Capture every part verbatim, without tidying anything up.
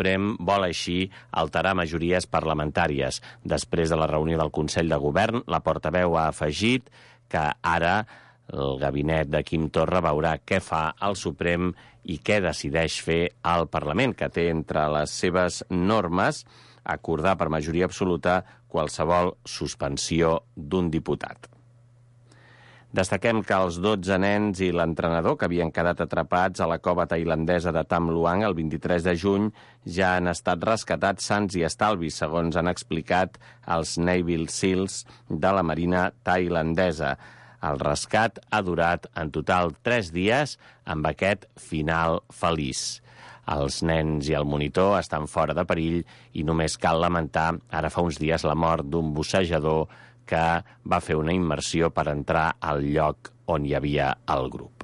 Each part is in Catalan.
Suprem vol així alterar majories parlamentàries. Després de la reunió del Consell de Govern, la portaveu ha afegit que ara el gabinet de Quim Torra veurà què fa el Suprem i què decideix fer el Parlament, que té entre les seves normes acordar per majoria absoluta qualsevol suspensió d'un diputat. Destaquem que els dotze nens i l'entrenador que havien quedat atrapats a la cova tailandesa de Tam Luang el vint-i-tres de juny ja han estat rescatats sans i estalvis, segons han explicat els Navy Seals de la Marina tailandesa. El rescat ha durat en total tres dies amb aquest final feliç. Els nens i el monitor estan fora de perill i només cal lamentar ara fa uns dies la mort d'un bussejador que va fer una immersió per entrar al lloc on hi havia el grup.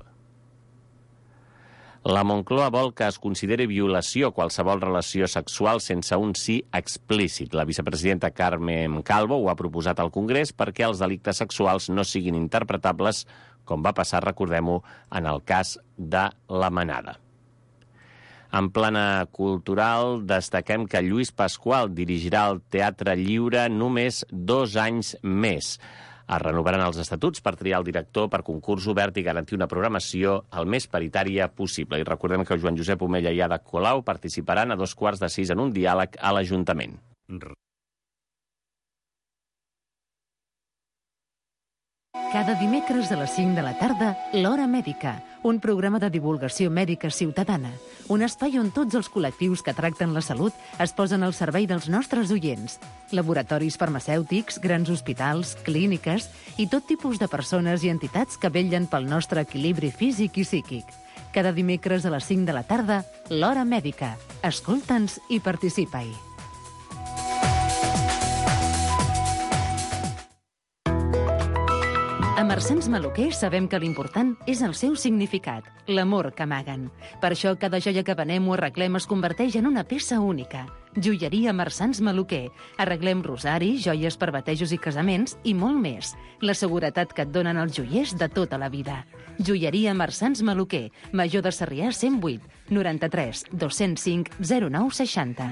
La Moncloa vol que es consideri violació qualsevol relació sexual sense un sí explícit. La vicepresidenta Carmen Calvo ho ha proposat al Congrés perquè els delictes sexuals no siguin interpretables, com va passar, recordem-ho, en el cas de la Manada. En plana cultural, destaquem que Lluís Pasqual dirigirà el Teatre Lliure només dos anys més. Es renovaran els estatuts per triar el director per concurs obert i garantir una programació el més paritària possible. I recordem que Joan Josep Omella i Ada Colau participaran a dos quarts de sis en un diàleg a l'Ajuntament. Cada dimecres a les cinc de la tarda, l'Hora Mèdica, un programa de divulgació mèdica ciutadana, un espai on tots els col·lectius que tracten la salut es posen al servei dels nostres oients. Laboratoris farmacèutics, grans hospitals, clíniques i tot tipus de persones i entitats que vetllen pel nostre equilibri físic i psíquic. Cada dimecres a les cinc de la tarda, l'Hora Mèdica. Escolta'ns i participa-hi. A Marsans Maluquer sabem que l'important és el seu significat, l'amor que amaguen. Per això cada joia que venem o arreglem es converteix en una peça única. Joieria Marsans Maluquer. Arreglem rosari, joies per batejos i casaments i molt més. La seguretat que et donen els joiers de tota la vida. Joieria Marsans Maluquer. Major de Sarrià cent vuit, noranta-tres, dos-cents cinc, zero nou seixanta.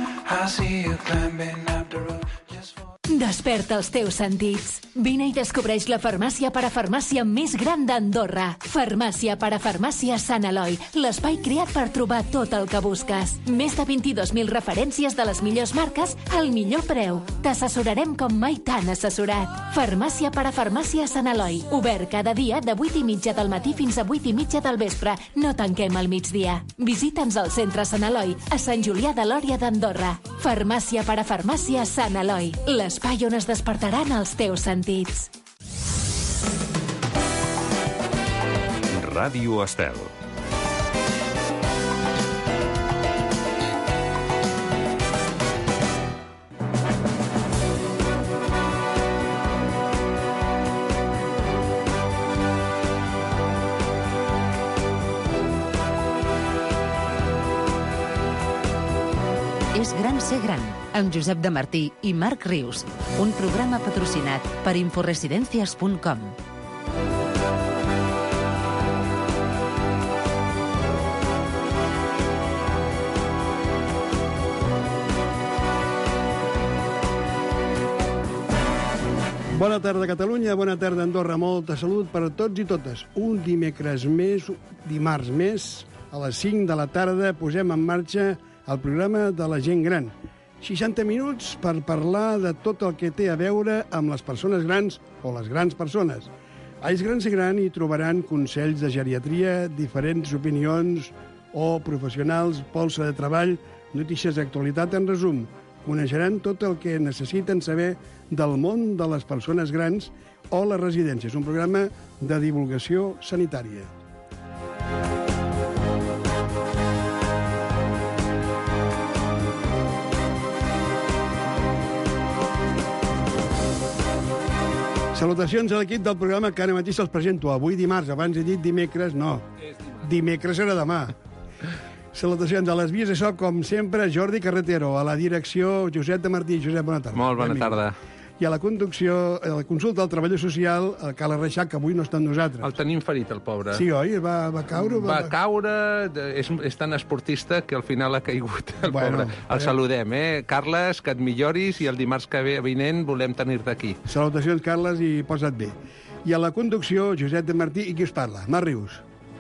Desperta els teus sentits. Vine i descobreix la farmàcia parafarmàcia més gran d'Andorra. Farmàcia parafarmàcia Sant Eloi, l'espai creat per trobar tot el que busques. Més de vint-i-dos mil referències de les millors marques al millor preu. T'assessorarem com mai t'han assessorat. Farmàcia parafarmàcia Sant Eloi, obert cada dia de vuit i mitja del matí fins a vuit i mitja del vespre. No tanquem al migdia. Visita'ns al centre Sant Eloi, a Sant Julià de Lòria d'Andorra. Farmàcia parafarmàcia Sant Eloi, l'espai on es despertaran els teus sentits. Ràdio Estel. És gran ser gran, amb Josep de Martí i Marc Rius. Un programa patrocinat per inforesidencias punt com. Bona tarda, Catalunya, bona tarda, Andorra. Molta salut per a tots i totes. Un dimecres més, dimarts més, a les cinc de la tarda posem en marxa el programa de la gent gran. seixanta minuts per parlar de tot el que té a veure amb les persones grans o les grans persones. A Ells Grans i Gran hi trobaran consells de geriatria, diferents opinions o professionals, polsa de treball, notícies d'actualitat en resum. Coneixeran tot el que necessiten saber del món de les persones grans o les residències. Un programa de divulgació sanitària. Salutacions a l'equip del programa que ara mateix se'ls presento. Avui dimarts, abans he dit dimecres, no. Dimecres era demà. Salutacions a les vies de so, com sempre, Jordi Carretero. A la direcció, Josep de Martí. Josep, bona tarda. Molt bona tarda. I a la conducció, a la consulta del treballador social, el Carles Reixac, que avui no està amb nosaltres. El tenim ferit, el pobre. Sí, oi? Va, va caure? Va, va caure, és, és tan esportista que al final ha caigut, el bueno, pobre. El eh... saludem, eh? Carles, que et milloris, i el dimarts que ve vinent volem tenir-te aquí. Salutacions, Carles, i posa't bé. I a la conducció, Josep de Martí, i qui us parla? Marc Rius.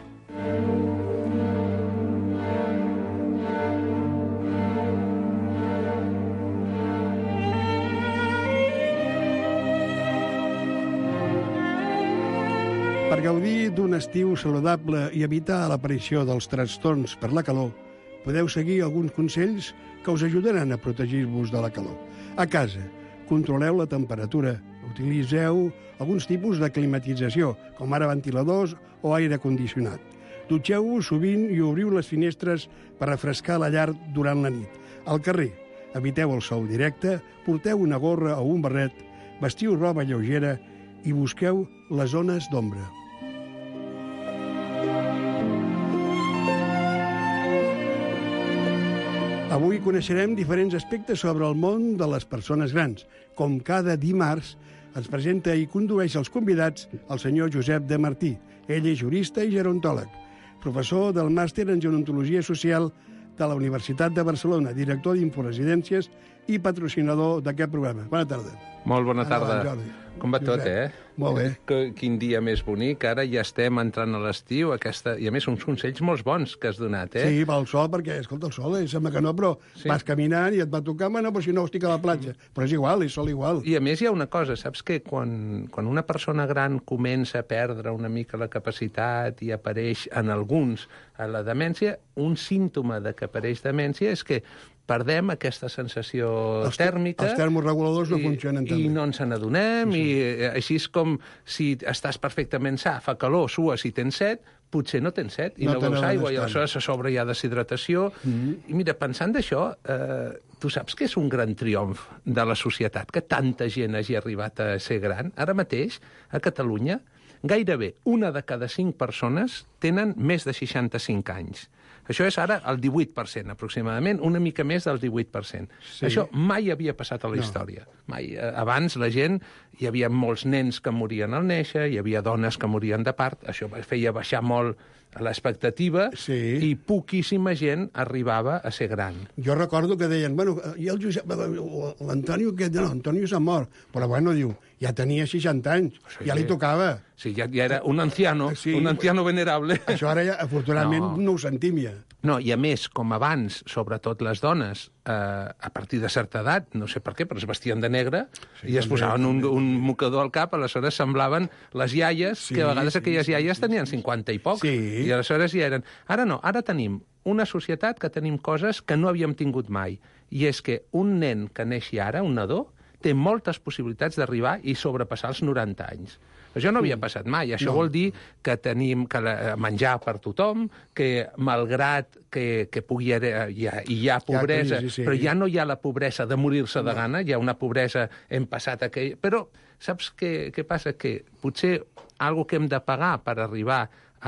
Per gaudir d'un estiu saludable i evitar l'aparició dels trastorns per la calor, podeu seguir alguns consells que us ajudaran a protegir-vos de la calor. A casa, controleu la temperatura, utilitzeu alguns tipus de climatització, com ara ventiladors o aire condicionat. Dutxeu-vos sovint i obriu les finestres per refrescar la llar durant la nit. Al carrer, eviteu el sol directe, porteu una gorra o un barret, vestiu roba lleugera i busqueu les zones d'ombra. Avui coneixerem diferents aspectes sobre el món de les persones grans. Com cada dimarts, ens presenta i condueix els convidats el senyor Josep de Martí. Ell és jurista i gerontòleg, professor del màster en gerontologia social de la Universitat de Barcelona, director d'Inforesidències i patrocinador d'aquest programa. Bona tarda. Molt bona tarda. Com va tot, eh? Molt bé. Quin dia més bonic. Ara ja estem entrant a l'estiu. Aquesta... I a més, uns consells molt bons que has donat, eh? Sí, va el sol, perquè, escolta, el sol, eh, sembla que no, però sí. Vas caminant i et va tocar, bueno, però si no estic a la platja. Però és igual, és sol igual. I a més hi ha una cosa, saps que quan, quan una persona gran comença a perdre una mica la capacitat i apareix en alguns a la demència, un símptoma de que apareix demència és que perdem aquesta sensació els tèrmica... Els termoreguladors no i, funcionen també. I no ens n'adonem, sí. I així és com si estàs perfectament sa, fa calor, sues i tens set, potser no tens set i no, no veus aigua, i aleshores a sobre hi ha deshidratació. Mm-hmm. I mira, pensant d'això, eh, tu saps que és un gran triomf de la societat, que tanta gent hagi arribat a ser gran. Ara mateix, a Catalunya, gairebé una de cada cinc persones tenen més de seixanta-cinc anys. Això és ara el divuit per cent, aproximadament, una mica més del divuit per cent. Sí. Això mai havia passat a la no. història. Mai. Abans la gent, hi havia molts nens que morien al néixer, hi havia dones que morien de part, això feia baixar molt l'expectativa, sí. I poquíssima gent arribava a ser gran. Jo recordo que deien, bueno, i el Josep, l'Antonio, que no, l'Antonio s'ha mort, però bueno, diu, ja tenia seixanta anys, sí, ja li tocava. Sí, ja, ja era un anciano, sí, un anciano venerable. Això ara, ja, afortunadament, no. no ho sentim ja. No, i a més, com abans, sobretot les dones, eh, a partir de certa edat, no sé per què, però es vestien de negre, sí, i es posaven un, un mocador al cap, aleshores semblaven les iaies, sí, que a vegades sí, aquelles sí, iaies sí, tenien cinquanta i poc, sí. I aleshores ja eren... Ara no, ara tenim una societat que tenim coses que no havíem tingut mai, i és que un nen que neixi ara, un nadó, té moltes possibilitats d'arribar i sobrepassar els noranta anys. Això no havia passat mai. Això no. Vol dir que tenim que menjar per tothom, que malgrat que, que pugui haver, hi ha, hi ha pobresa, ja, sí, sí. Però ja no hi ha la pobresa de morir-se de no. gana, hi ha una pobresa, hem passat aquell... Però saps què, què passa? Que potser algo que hem de pagar per arribar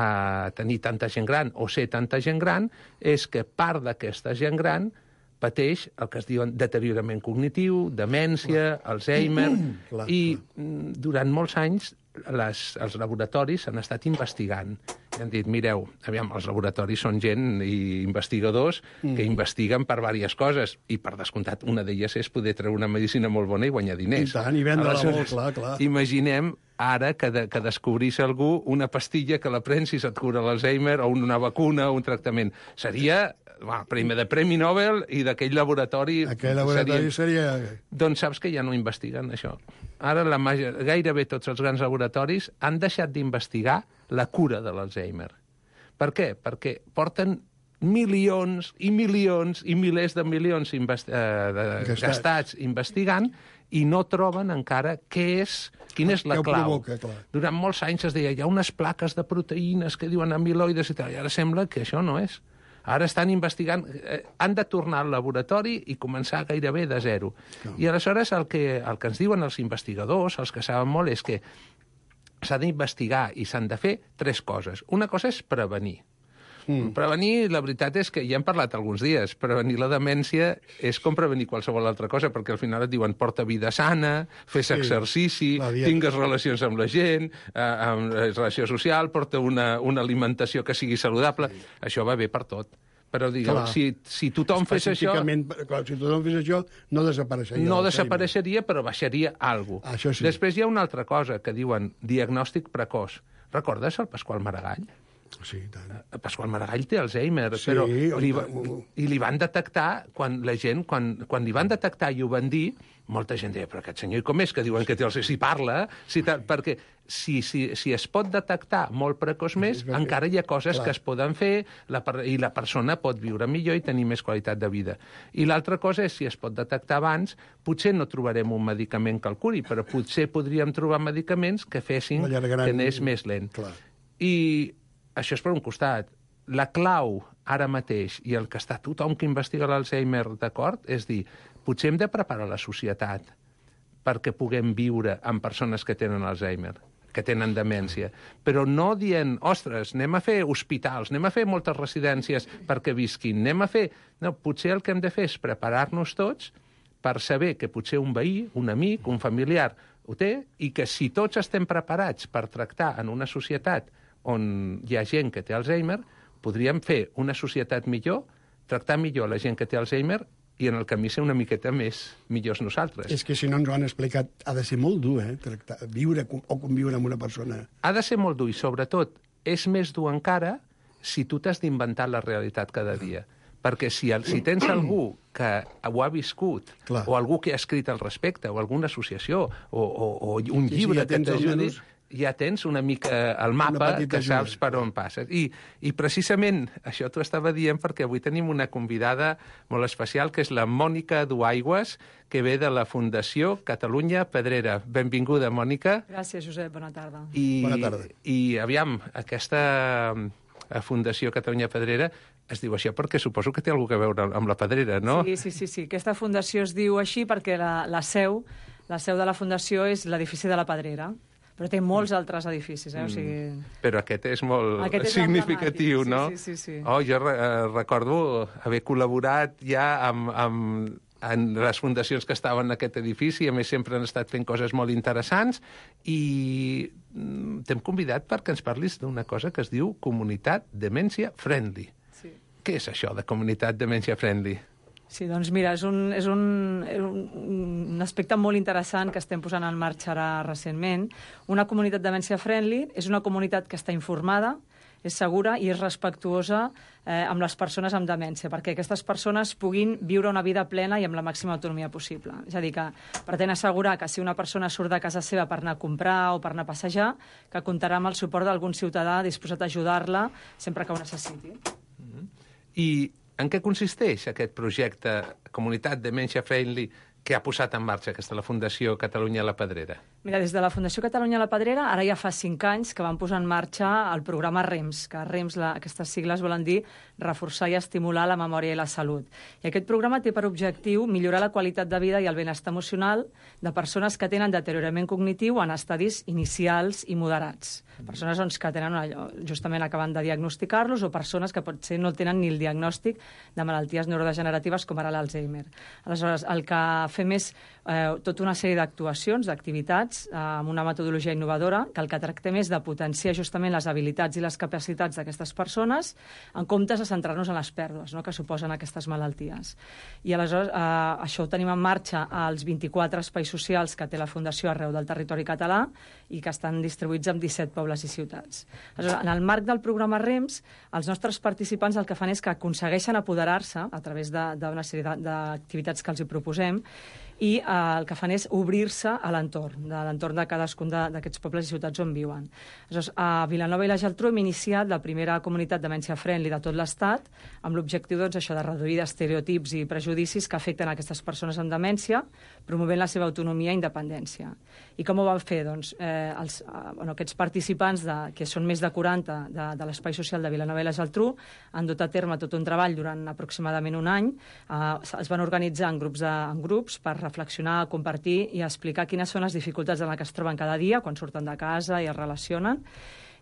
a tenir tanta gent gran o ser tanta gent gran és que part d'aquesta gent gran pateix el que es diuen deteriorament cognitiu, demència, clar. Alzheimer, clar, i clar. Durant molts anys les, els laboratoris s'han estat investigant. I han dit, mireu, aviam, els laboratoris són gent i investigadors mm. que investiguen per diverses coses, i per descomptat una d'elles és poder treure una medicina molt bona i guanyar diners. I tant, i vendre-la molt, clar, clar. Imaginem ara que, de, que descobrís algú una pastilla que la prens i se't cura l'Alzheimer, o una vacuna, o un tractament. Seria... Bueno, premi de Premi Nobel i d'aquell laboratori... Aquell laboratori seria... seria... Doncs saps que ja no investiguen això. Ara la major... gairebé tots els grans laboratoris han deixat d'investigar la cura de l'Alzheimer. Per què? Perquè porten milions i milions i milers de milions invest... eh, de... gastats. gastats investigant i no troben encara què és... Quina és la clau? Provoca, Durant molts anys es deia, hi ha unes plaques de proteïnes que diuen amiloides i tal, i ara sembla que això no és. Ara estan investigant, eh, han de tornar al laboratori i començar gairebé de zero. No. I aleshores el que, el que ens diuen els investigadors, els que saben molt, és que s'ha d'investigar i s'han de fer tres coses. Una cosa és prevenir. Mm. Prevenir, la veritat és que ja hem parlat alguns dies, prevenir la demència és com prevenir qualsevol altra cosa, perquè al final et diuen porta vida sana, fes sí, exercici, tingues relacions amb la gent, eh, amb relació social, porta una, una alimentació que sigui saludable. Sí. Això va bé per tot. Però, digueu, si, si tothom fes això... Clar, si tothom fes això, no desapareixeria. No desapareixeria, però baixaria alguna cosa. Sí. Després hi ha una altra cosa que diuen diagnòstic precoç. Recordes el Pasqual Maragall? Sí, tant. El Pasqual Maragall té Alzheimer, sí, però li va, i li van detectar, quan la gent, quan, quan li van detectar i ho van dir, molta gent deia, però aquest senyor, i com és que diuen que té Alzheimer? Si parla, si perquè si, si, si es pot detectar molt precoçment, sí, encara hi ha coses clar. que es poden fer la, i la persona pot viure millor i tenir més qualitat de vida. I l'altra cosa és, si es pot detectar abans, potser no trobarem un medicament que el curi, però potser podríem trobar medicaments que fessin gran... que anés més lent. Clar. I això és per un costat. La clau, ara mateix, i el que està tothom que investiga l'Alzheimer d'acord, és dir, potser hem de preparar la societat perquè puguem viure amb persones que tenen Alzheimer, que tenen demència, però no dient, ostres, anem a fer hospitals, anem a fer moltes residències perquè visquin, anem a fer... No, potser el que hem de fer és preparar-nos tots per saber que potser un veí, un amic, un familiar ho té, i que si tots estem preparats per tractar en una societat on hi ha gent que té Alzheimer, podríem fer una societat millor, tractar millor la gent que té Alzheimer i en el camí ser una miqueta més millors nosaltres. És que si no ens ho han explicat, ha de ser molt dur, eh? Tractar, viure o conviure amb una persona. Ha de ser molt dur i, sobretot, és més dur encara si tu t'has d'inventar la realitat cada dia. Perquè si, el, si tens algú que ho ha viscut, clar, o algú que ha escrit al respecte, o alguna associació, o, o, o un llibre sí, sí, ja que t'ajudi... ja tens una mica el mapa que saps per on passes. I, i precisament això t'ho estava dient perquè avui tenim una convidada molt especial, que és la Mònica Duaigües, que ve de la Fundació Catalunya Pedrera. Benvinguda, Mònica. Gràcies, Josep. Bona tarda. I, Bona tarda. I, aviam, aquesta Fundació Catalunya Pedrera es diu això perquè suposo que té alguna a veure amb la Pedrera, no? Sí, sí, sí, sí. Aquesta fundació es diu així perquè la, la seu, la seu de la fundació és l'edifici de la Pedrera. Però té molts altres edificis, eh? O sigui... Però aquest és molt aquest és significatiu, no? Sí, sí, sí. Oh, jo re recordo haver col·laborat ja amb, amb, en les fundacions que estaven en aquest edifici, a més sempre han estat fent coses molt interessants, i t'hem convidat perquè ens parlis d'una cosa que es diu Comunitat Demència Friendly. Sí. Què és això de Comunitat Demència Friendly? Sí, doncs mira, és un, és un, un aspecte molt interessant que estem posant en marxa ara recentment. Una comunitat demència friendly és una comunitat que està informada, és segura i és respectuosa eh, amb les persones amb demència, perquè aquestes persones puguin viure una vida plena i amb la màxima autonomia possible. És a dir, que pretén assegurar que si una persona surt de casa seva per anar a comprar o per anar a passejar, que comptarà amb el suport d'algun ciutadà disposat a ajudar-la sempre que ho necessiti. Mm-hmm. I en què consisteix aquest projecte Comunitat Demència Friendly que ha posat en marxa aquesta la Fundació Catalunya La Pedrera? Mira, des de la Fundació Catalunya La Pedrera, ara ja fa cinc anys que van posar en marxa el programa REMS, que REMS, la, aquestes sigles volen dir reforçar i estimular la memòria i la salut. I aquest programa té per objectiu millorar la qualitat de vida i el benestar emocional de persones que tenen deteriorament cognitiu en estadis inicials i moderats. Persones doncs, que tenen allò, justament acabant de diagnosticar-los, o persones que potser no tenen ni el diagnòstic de malalties neurodegeneratives com ara l'Alzheimer. Aleshores, el que fem és eh, tota una sèrie d'actuacions, d'activitats, eh, amb una metodologia innovadora, que el que tractem és de potenciar justament les habilitats i les capacitats d'aquestes persones, en comptes de centrar-nos en les pèrdues, no?, que suposen aquestes malalties. I aleshores eh, això ho tenim en marxa als vint-i-quatre espais socials que té la Fundació arreu del territori català i que estan distribuïts en disset pobles i ciutats. Aleshores, en el marc del programa REMS, els nostres participants el que fan és que aconsegueixen apoderar-se a través d'una sèrie d'activitats que els hi proposem, i eh, el que fan és obrir-se a l'entorn, de l'entorn de cadascun d'aquests pobles i ciutats on viuen. Aleshores, a Vilanova i la Geltrú hem iniciat la primera comunitat demència friendly de tot l'Estat, amb l'objectiu doncs, això de reduir estereotips i prejudicis que afecten aquestes persones amb demència, promovent la seva autonomia i independència. I com ho van fer? Doncs, eh, els, eh, bueno, aquests participants, de, que són més de quaranta de, de l'Espai Social de Vilanova i la Geltrú, han dut a terme tot un treball durant aproximadament un any. Eh, es van organitzar en grups, de, en grups per reflexionar, compartir i explicar quines són les dificultats en les que es troben cada dia quan surten de casa i es relacionen.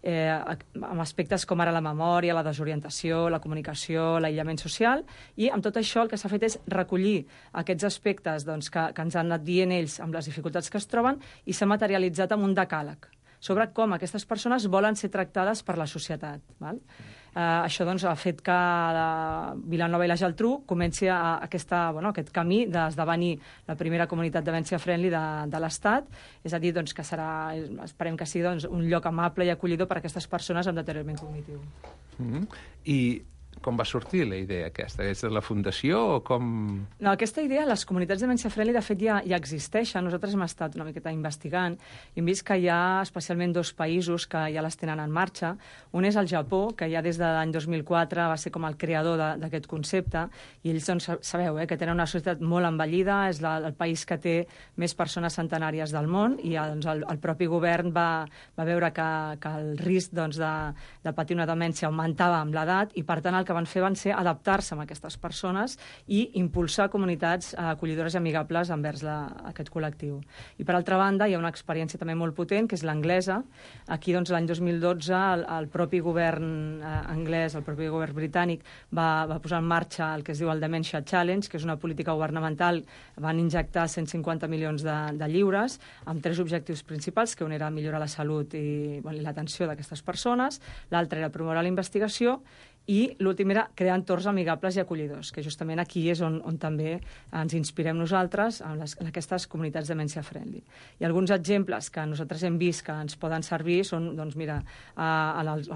eh, amb aspectes com ara la memòria, la desorientació, la comunicació, l'aïllament social, i amb tot això el que s'ha fet és recollir aquests aspectes doncs, que, que ens han anat dient ells amb les dificultats que es troben i s'ha materialitzat en un decàleg sobre com aquestes persones volen ser tractades per la societat. Val? Eh, això doncs, ha fet que la Vilanova i la Geltrú comenci a, a aquesta, bueno, aquest camí d'esdevenir la primera comunitat demència friendly de, de l'Estat, és a dir, doncs, que serà, esperem que sigui doncs, un lloc amable i acollidor per a aquestes persones amb deteriorament cognitiu. Mm-hmm. I com va sortir la idea aquesta? És de la Fundació o com...? No, aquesta idea, les comunitats de demència friendly, de fet, ja, ja existeixen. Nosaltres hem estat una miqueta investigant i hem vist que hi ha especialment dos països que ja les tenen en marxa. Un és el Japó, que ja des de l'any dos mil quatre va ser com el creador d'aquest concepte, i ells, doncs, sabeu, eh, que tenen una societat molt envellida, és la, el país que té més persones centenàries del món, i ja, doncs, el, el propi govern va, va veure que, que el risc doncs, de, de patir una demència augmentava amb l'edat, i per tant el que van fer van ser adaptar-se a aquestes persones i impulsar comunitats eh, acollidores i amigables envers la, aquest col·lectiu. I per altra banda, hi ha una experiència també molt potent, que és l'anglesa. Aquí, doncs, l'any dos mil dotze, el, el propi govern eh, anglès, el propi govern britànic, va, va posar en marxa el que es diu el Dementia Challenge, que és una política governamental. Van injectar cent cinquanta milions de, de lliures amb tres objectius principals, que un era millorar la salut i, bueno, i l'atenció d'aquestes persones, l'altre era promoure la investigació, i l'últim era crear entorns amigables i acollidors, que justament aquí és on, on també ens inspirem nosaltres en, les, en aquestes comunitats de demència friendly. I alguns exemples que nosaltres hem vist que ens poden servir són, doncs mira, a, a, les,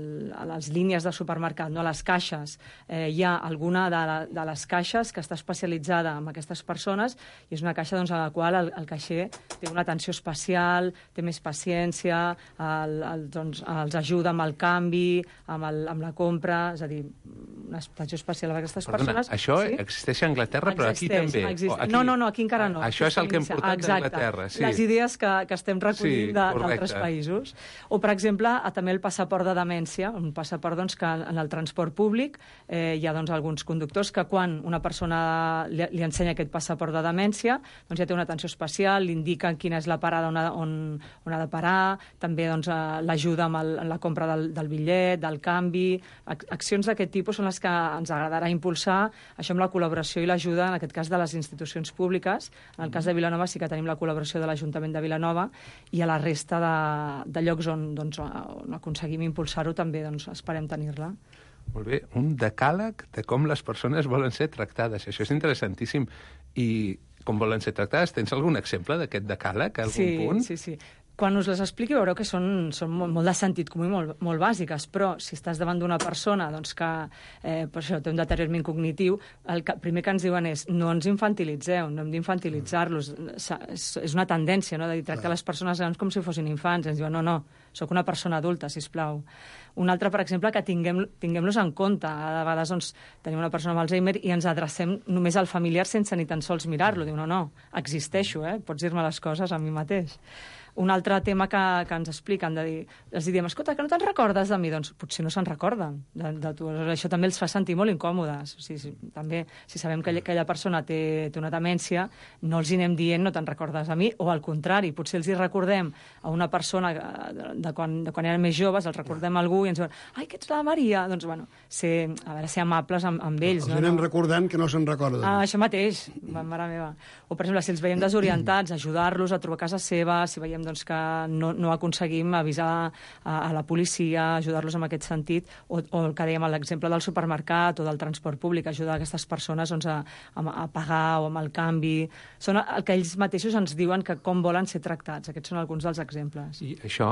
a les línies de supermercat, no, a les caixes, eh, hi ha alguna de, la, de les caixes que està especialitzada en aquestes persones, i és una caixa doncs, a la qual el, el caixer té una atenció especial, té més paciència, el, el, doncs, els ajuda amb el canvi, amb, el, amb la compra, és a dir, una atenció especial a aquestes Perdona, persones. Això sí? existeix a Anglaterra, però existeix, aquí també. Existeix. Aquí... No, no, no, aquí encara no. Això és el que hem portat d'Anglaterra. Sí. Les idees que, que estem recollint sí, d'altres països. O, per exemple, a, també el passaport de demència, un passaport doncs, que en el transport públic eh, hi ha doncs, alguns conductors que quan una persona li, li ensenya aquest passaport de demència, doncs ja té una atenció especial, li indica quina és la parada on ha, on, on ha de parar, també doncs, l'ajuda amb, el, amb la compra del, del bitllet, del canvi. Accions d'aquest tipus són les que ens agradarà impulsar, això amb la col·laboració i l'ajuda, en aquest cas, de les institucions públiques. En el cas de Vilanova sí que tenim la col·laboració de l'Ajuntament de Vilanova, i a la resta de, de llocs on, doncs, on aconseguim impulsar-ho també doncs, esperem tenir-la. Molt bé, un decàleg de com les persones volen ser tractades. Això és interessantíssim. I com volen ser tractades? Tens algun exemple d'aquest decàleg, algun sí, punt? Sí, sí, sí. Quan us les expliqui veureu que són, són molt, molt de sentit comú i molt, molt bàsiques, però si estàs davant d'una persona doncs, que eh, per això té un deteriorament cognitiu, el que, primer que ens diuen és no ens infantilitzeu, no hem d'infantilitzar-los. És, és una tendència, no?, de dir, tractar les persones grans com si fossin infants. Ens diuen no, no, sóc una persona adulta, sisplau. Un altre, per exemple, que tinguem, tinguem-los en compte. A vegades doncs, tenim una persona amb Alzheimer i ens adrecem només al familiar sense ni tan sols mirar-lo. Diu, no, no, existeixo, eh? Pots dir-me les coses a mi mateix. Un altre tema que, que ens expliquen, de dir, els diem, escolta, que no te'n recordes de mi? Doncs potser no se'n recorden de, de tu. Això també els fa sentir molt incòmodes. O sigui, si, també, si sabem que aquella persona té, té una demència, no els hi anem dient no te'n recordes de mi, o al contrari, potser els hi recordem a una persona de, de, quan, de quan eren més joves, els recordem a algú i ens diuen, ai, que ets la Maria. Doncs, bueno, ser, a veure, ser amables amb, amb ells. Els no? anem no? recordant que no se'n recorden. Ah, això mateix, mare meva. O, per exemple, si els veiem desorientats, ajudar-los a trobar casa seva, si veiem doncs, que no, no aconseguim avisar a, a la policia, ajudar-los en aquest sentit, o, o el que dèiem a l'exemple del supermercat o del transport públic, ajudar aquestes persones doncs, a, a, a pagar o amb el canvi. Són el que ells mateixos ens diuen que com volen ser tractats. Aquests són alguns dels exemples. I això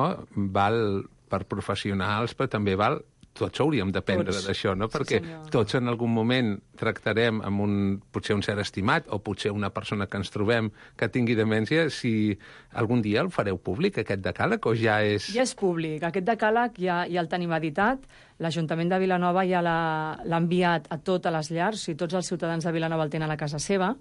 val per professionals, però també val... Tots hauríem d'aprendre d'això, no? Perquè sí, tots en algun moment tractarem amb un, potser un cert estimat o potser una persona que ens trobem que tingui demència. Si algun dia el fareu públic, aquest decàleg, o ja és... Ja és públic. Aquest decàleg ja, ja el tenim editat. L'Ajuntament de Vilanova ja l'ha enviat a totes les llars, o sigui, tots els ciutadans de Vilanova el tenen a casa seva.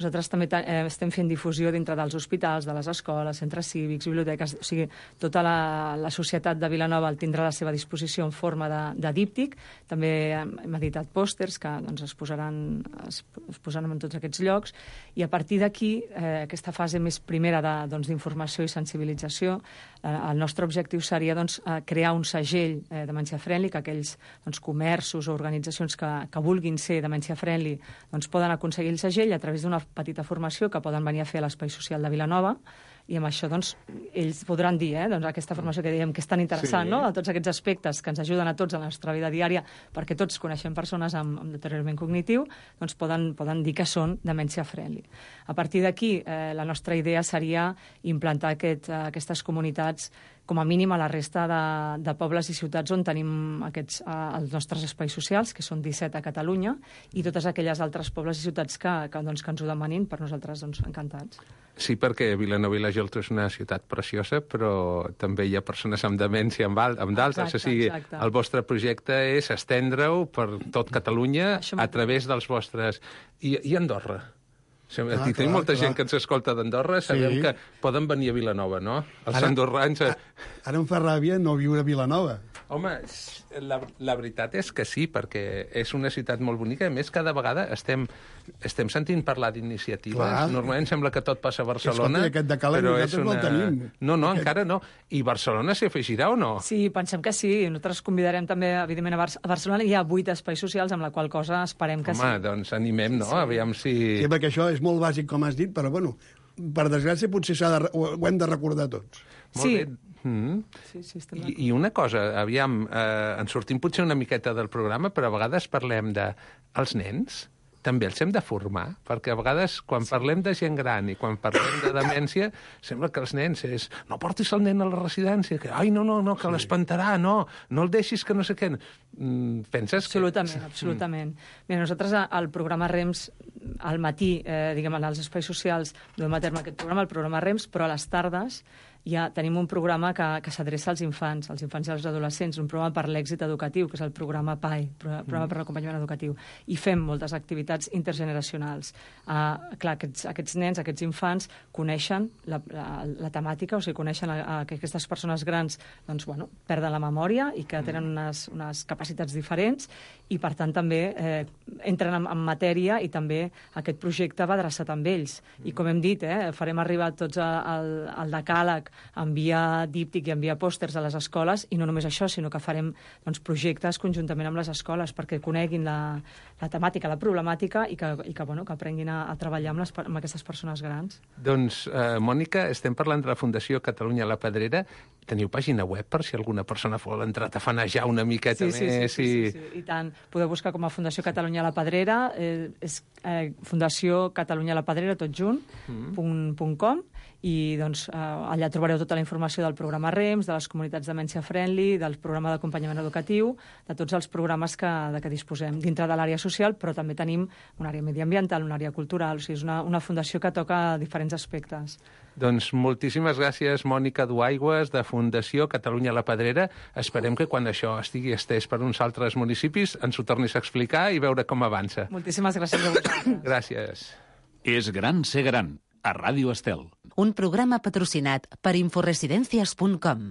Nosaltres també eh, estem fent difusió dintre dels hospitals, de les escoles, centres cívics, biblioteques, o sigui, tota la, la societat de Vilanova el tindrà a la seva disposició en forma de, de díptic. També hem editat pòsters que doncs, es, posaran, es, es posaran en tots aquests llocs, i a partir d'aquí, eh, aquesta fase més primera d'informació doncs, i sensibilització, eh, el nostre objectiu seria doncs, crear un segell eh, Dementia Friendly, que aquells doncs, comerços o organitzacions que, que vulguin ser Dementia Friendly doncs, poden aconseguir el segell a través d'una petita formació que poden venir a fer a l'Espai Social de Vilanova, i amb això doncs, ells podran dir, eh, doncs, aquesta formació que dèiem que és tan interessant, sí. no? De tots aquests aspectes que ens ajuden a tots a la nostra vida diària, perquè tots coneixem persones amb, amb deteriorament cognitiu, doncs poden, poden dir que són Dementia Friendly. A partir d'aquí, eh, la nostra idea seria implantar aquest, eh, aquestes comunitats com a mínim a la resta de, de pobles i ciutats on tenim aquests, eh, els nostres espais socials, que són disset a Catalunya, i totes aquelles altres pobles i ciutats que, que, doncs, que ens ho demanin, per nosaltres doncs, encantats. Sí, perquè Vilanova i la Geltrú és una ciutat preciosa, però també hi ha persones amb demència amb, amb d'altres. O sigui, exacte. El vostre projecte és estendre-ho per tot Catalunya a través dels vostres... I, i Andorra? O sigui, ah, tenim molta clar. gent que ens escolta d'Andorra, sabem sí. que poden venir a Vilanova, no? Els ara, andorrans... A... Ara em fa ràbia no viure a Vilanova. Home, la, la veritat és que sí, perquè és una ciutat molt bonica. A més, cada vegada estem, estem sentint parlar d'iniciatives. Normalment sembla que tot passa a Barcelona. Escolta, aquest de Cala però és una... el tenim. No, no, aquest... encara no. I Barcelona s'hi afegirà o no? Sí, pensem que sí. Nosaltres convidarem també, evidentment, a, Bar a Barcelona. Hi ha vuit espais socials, amb la qual cosa esperem que Home, sí. Home, doncs animem, no? Sí. Aviam si... Sí, perquè això és molt bàsic, com has dit, però, bueno, per desgràcia, potser de, ho hem de recordar tots. Molt sí. bé. Mm. Sí, sí, I, I una cosa, aviam, eh, ens sortim potser una miqueta del programa, però a vegades parlem de... Els nens també els hem de formar, perquè a vegades quan sí. parlem de gent gran i quan parlem de demència, sembla que els nens és... No portis el nen a la residència, que ai, no, no, no, que sí. l'espantarà, no, no el deixis que no sé què... Mm, penses absolutament, que... Absolutament, absolutament. Mira, nosaltres al programa REMS, al matí, eh, diguem, als espais socials, duem a terme aquest programa, el programa REMS, però a les tardes ja tenim un programa que, que s'adreça als infants, als infants i als adolescents, un programa per l'èxit educatiu, que és el programa P A I, programa per l'acompanyament educatiu, i fem moltes activitats intergeneracionals. Uh, clar, aquests, aquests nens, aquests infants, coneixen la, la, la temàtica, o sigui, coneixen a, a, que aquestes persones grans doncs, bueno, perden la memòria i que tenen unes, unes capacitats diferents, i per tant també eh, entren en, en matèria, i també aquest projecte va adreçat amb ells. I com hem dit, eh, farem arribar tots al, al decàleg envia díptic i envia pòsters a les escoles, i no només això, sinó que farem doncs, projectes conjuntament amb les escoles perquè coneguin la, la temàtica, la problemàtica, i que, i que, bueno, que aprenguin a, a treballar amb, les, amb aquestes persones grans. Doncs, eh, Mònica, estem parlant de la Fundació Catalunya La Pedrera. Teniu pàgina web per si alguna persona vol entrar a tafanejar una miqueta sí, sí, més? Sí, sí, sí, sí, i tant. Podeu buscar com a Fundació Catalunya La Pedrera, eh, és eh, Fundació Catalunya La Pedrera, tot junt, mm. punt, punt com, i doncs, eh, allà trobareu tota la informació del programa REMS, de les comunitats Dementia Friendly, del programa d'acompanyament educatiu, de tots els programes que, de què disposem dintre de l'àrea social, però també tenim una àrea mediambiental, una àrea cultural, o sigui, és una, una fundació que toca diferents aspectes. Doncs moltíssimes gràcies, Mònica Duaigües, de Fundació Catalunya La Pedrera. Esperem que quan això estigui estès per uns altres municipis ens ho tornis a explicar i veure com avança. Moltíssimes gràcies a vosaltres. Gràcies. És gran ser gran, a Ràdio Estel. Un programa patrocinat per inforesidencias punt com.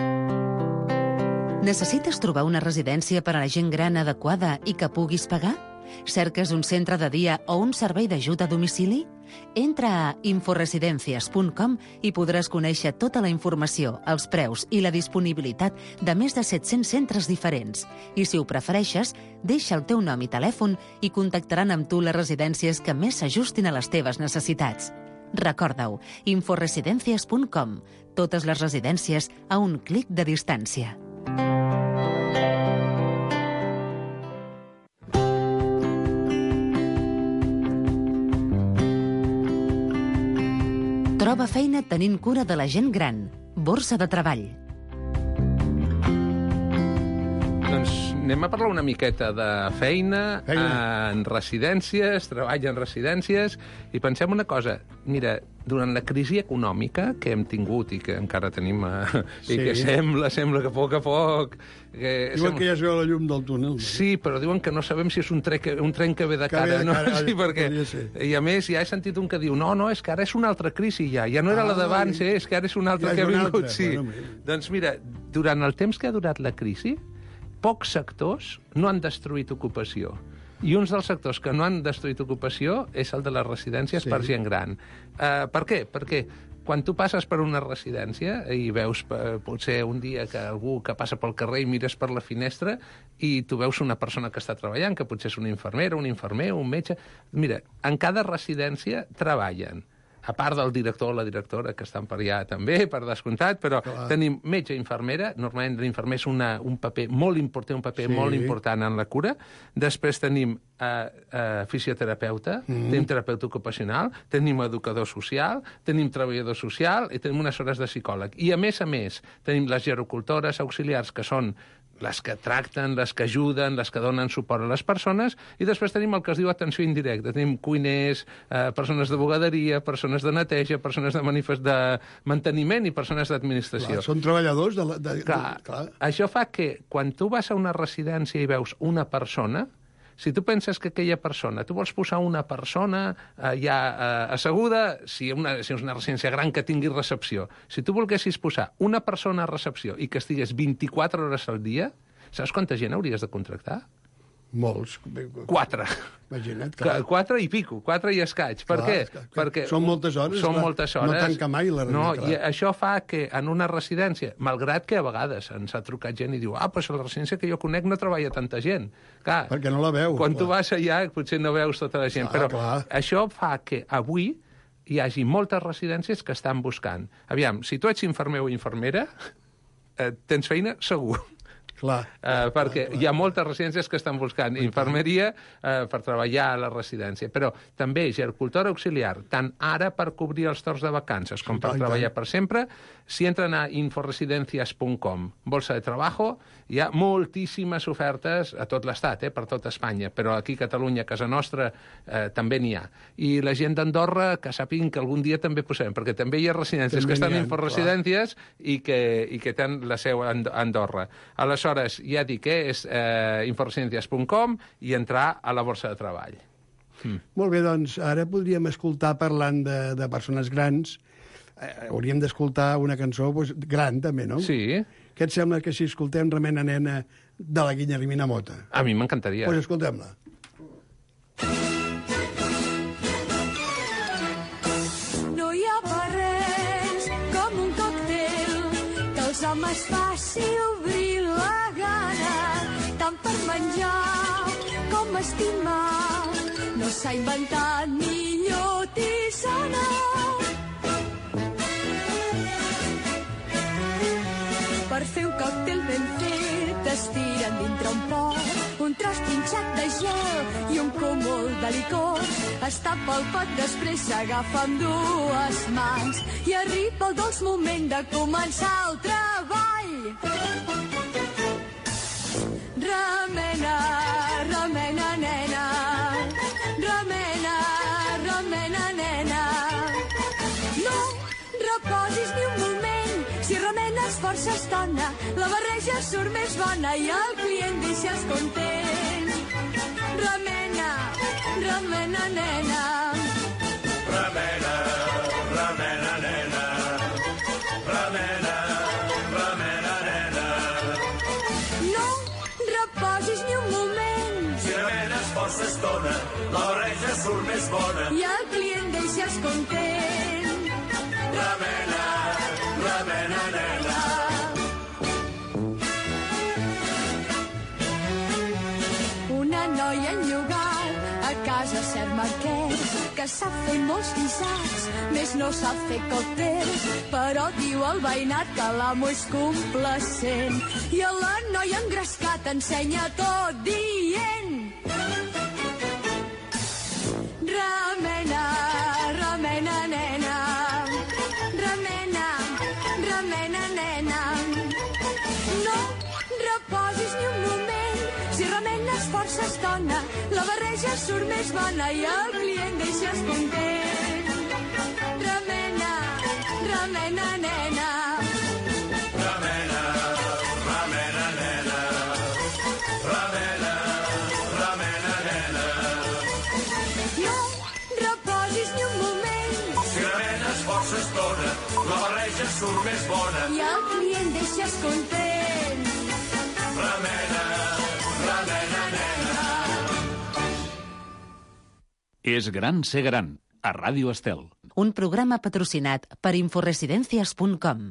Necessites trobar una residència per a la gent gran adequada i que puguis pagar? Cerques un centre de dia o un servei d'ajuda a domicili? Entra a inforesidencias punt com i podràs conèixer tota la informació, els preus i la disponibilitat de més de set-cents centres diferents. I si ho prefereixes, deixa el teu nom i telèfon i contactaran amb tu les residències que més s'ajustin a les teves necessitats. Recorda-ho, inforesidencias punt com. Totes les residències a un clic de distància. Troba feina tenint cura de la gent gran. Borsa de treball. Doncs anem a parlar una miqueta de feina, feina. en residències, treball en residències, i pensem una cosa, mira, durant la crisi econòmica que hem tingut i que encara tenim, eh, sí. i que sembla, sembla que a poc a poc... Que diuen sembla... que ja es veu la llum del túnel. No? Sí, però diuen que no sabem si és un, tre... un tren que ve de cara, que ve de cara no? Sí, perquè... I a més, ja he sentit un que diu, no, no, és que ara és una altra crisi ja, ja no era ah, la d'abans, eh? És que ara és una altra ja que ha vingut. Altra. Sí. Bueno, mira. Doncs mira, durant el temps que ha durat la crisi, pocs sectors no han destruït ocupació. I uns dels sectors que no han destruït ocupació és el de les residències sí. per gent gran. Uh, per què? Perquè quan tu passes per una residència i veus uh, potser un dia que algú que passa pel carrer i mires per la finestra i tu veus una persona que està treballant, que potser és una infermera, un infermer, un metge... Mira, en cada residència treballen, a part del director o la directora, que estan per allà també, per descomptat, però clar. Tenim metge i infermera, normalment l'infermer és una, un paper molt important, un paper sí. molt important en la cura. Després tenim uh, uh, fisioterapeuta, mm. tenim terapeuta ocupacional, tenim educador social, tenim treballador social i tenim unes hores de psicòleg. I, a més a més, tenim les gerocultores auxiliars, que són les que tracten, les que ajuden, les que donen suport a les persones, i després tenim el que es diu atenció indirecta. Tenim cuiners, eh, persones de bugaderia, persones de neteja, persones de, manifest de manteniment i persones d'administració. Són treballadors de... La, de, clar, de clar. Això fa que quan tu vas a una residència i veus una persona, si tu penses que aquella persona, tu vols posar una persona eh, ja eh, asseguda, si, una, si és una residència gran que tingui recepció, si tu volguessis posar una persona a recepció i que estigués vint-i-quatre hores al dia, saps quanta gent hauries de contractar? Molts. Quatre. Imagina't. Clar. Quatre i pico, quatre i escaig. Per què? Perquè són moltes hores. Són clar, moltes hores. No tanca mai la no, i això fa que en una residència, malgrat que a vegades ens ha trucat gent i diu ah, però la residència que jo conec no treballa tanta gent. Clar, perquè no la veu. Quan clar. tu vas allà potser no veus tota la gent. Clar, però clar. Això fa que avui hi hagi moltes residències que estan buscant. Aviam, si tu ets infermer o infermera, eh, tens feina segur. Clar, uh, perquè clar, clar, hi ha moltes residències que estan buscant infermeria uh, per treballar a la residència, però també gerocultora auxiliar, tant ara per cobrir els torns de vacances com per treballar per sempre. Si entren a inforesidencias punt com, bolsa de trabajo, hi ha moltíssimes ofertes a tot l'estat, eh, per tot Espanya, però aquí a Catalunya, a casa nostra, eh, també n'hi ha. I la gent d'Andorra, que sàpiguen que algun dia també posem, perquè també hi ha residències també que estan en inforesidències i que, i que tenen la seu a Andorra. Aleshores, ja dic que és eh, inforesidencias punt com i entrar a la borsa de treball. Mm. Molt bé, doncs, ara podríem escoltar, parlant de, de persones grans, eh, hauríem d'escoltar una cançó pues, gran, també, no? Sí. Què et sembla que si escoltem Remena Nena de la Guinyarimina Mota? A mi m'encantaria. Doncs pues escoltem-la. No hi ha per res com un còctel que els homes faci obrir la gana, tant per menjar com estimar. No s'ha inventat millor tisana. Per fer un còctel ben fet es tiren dintre un pot un tros trinxat de gel i un cúmul de licor. Es tapa el pot, després s'agafa amb dues mans i arriba el dolç moment de començar el treball. Remena, remena, nena, remena, remena, nena. No reposis ni un moment, si remenes força estona, la barreja surt més bona i el client deixes content. Remena, remena, nena. Remena, remena, nena. Remena, remena, nena. No reposis ni un moment, si remenes força estona, la barreja surt més bona i el client deixes content. Remena, remena, nena. Una noia enllugat a casa Cert Marquès, que sap fer molts guisats, més no sap fer còctels, però diu al veïnat que l'amo és complacent. I a la noia engrescat ensenya tot dient: remena, remena, nena. Remena, remena, nena. No reposis ni un moment, força estona, la barreja surt més bona i el client deixes content. Remena, remena, nena. Remena, remena, nena. Remena, remena, nena. No reposis ni un moment. Si remenes força estona, la barreja surt més bona. I el client deixes content. Remena, remena, nena. És gran ser gran, a Ràdio Estel. Un programa patrocinat per inforesidencias punt com.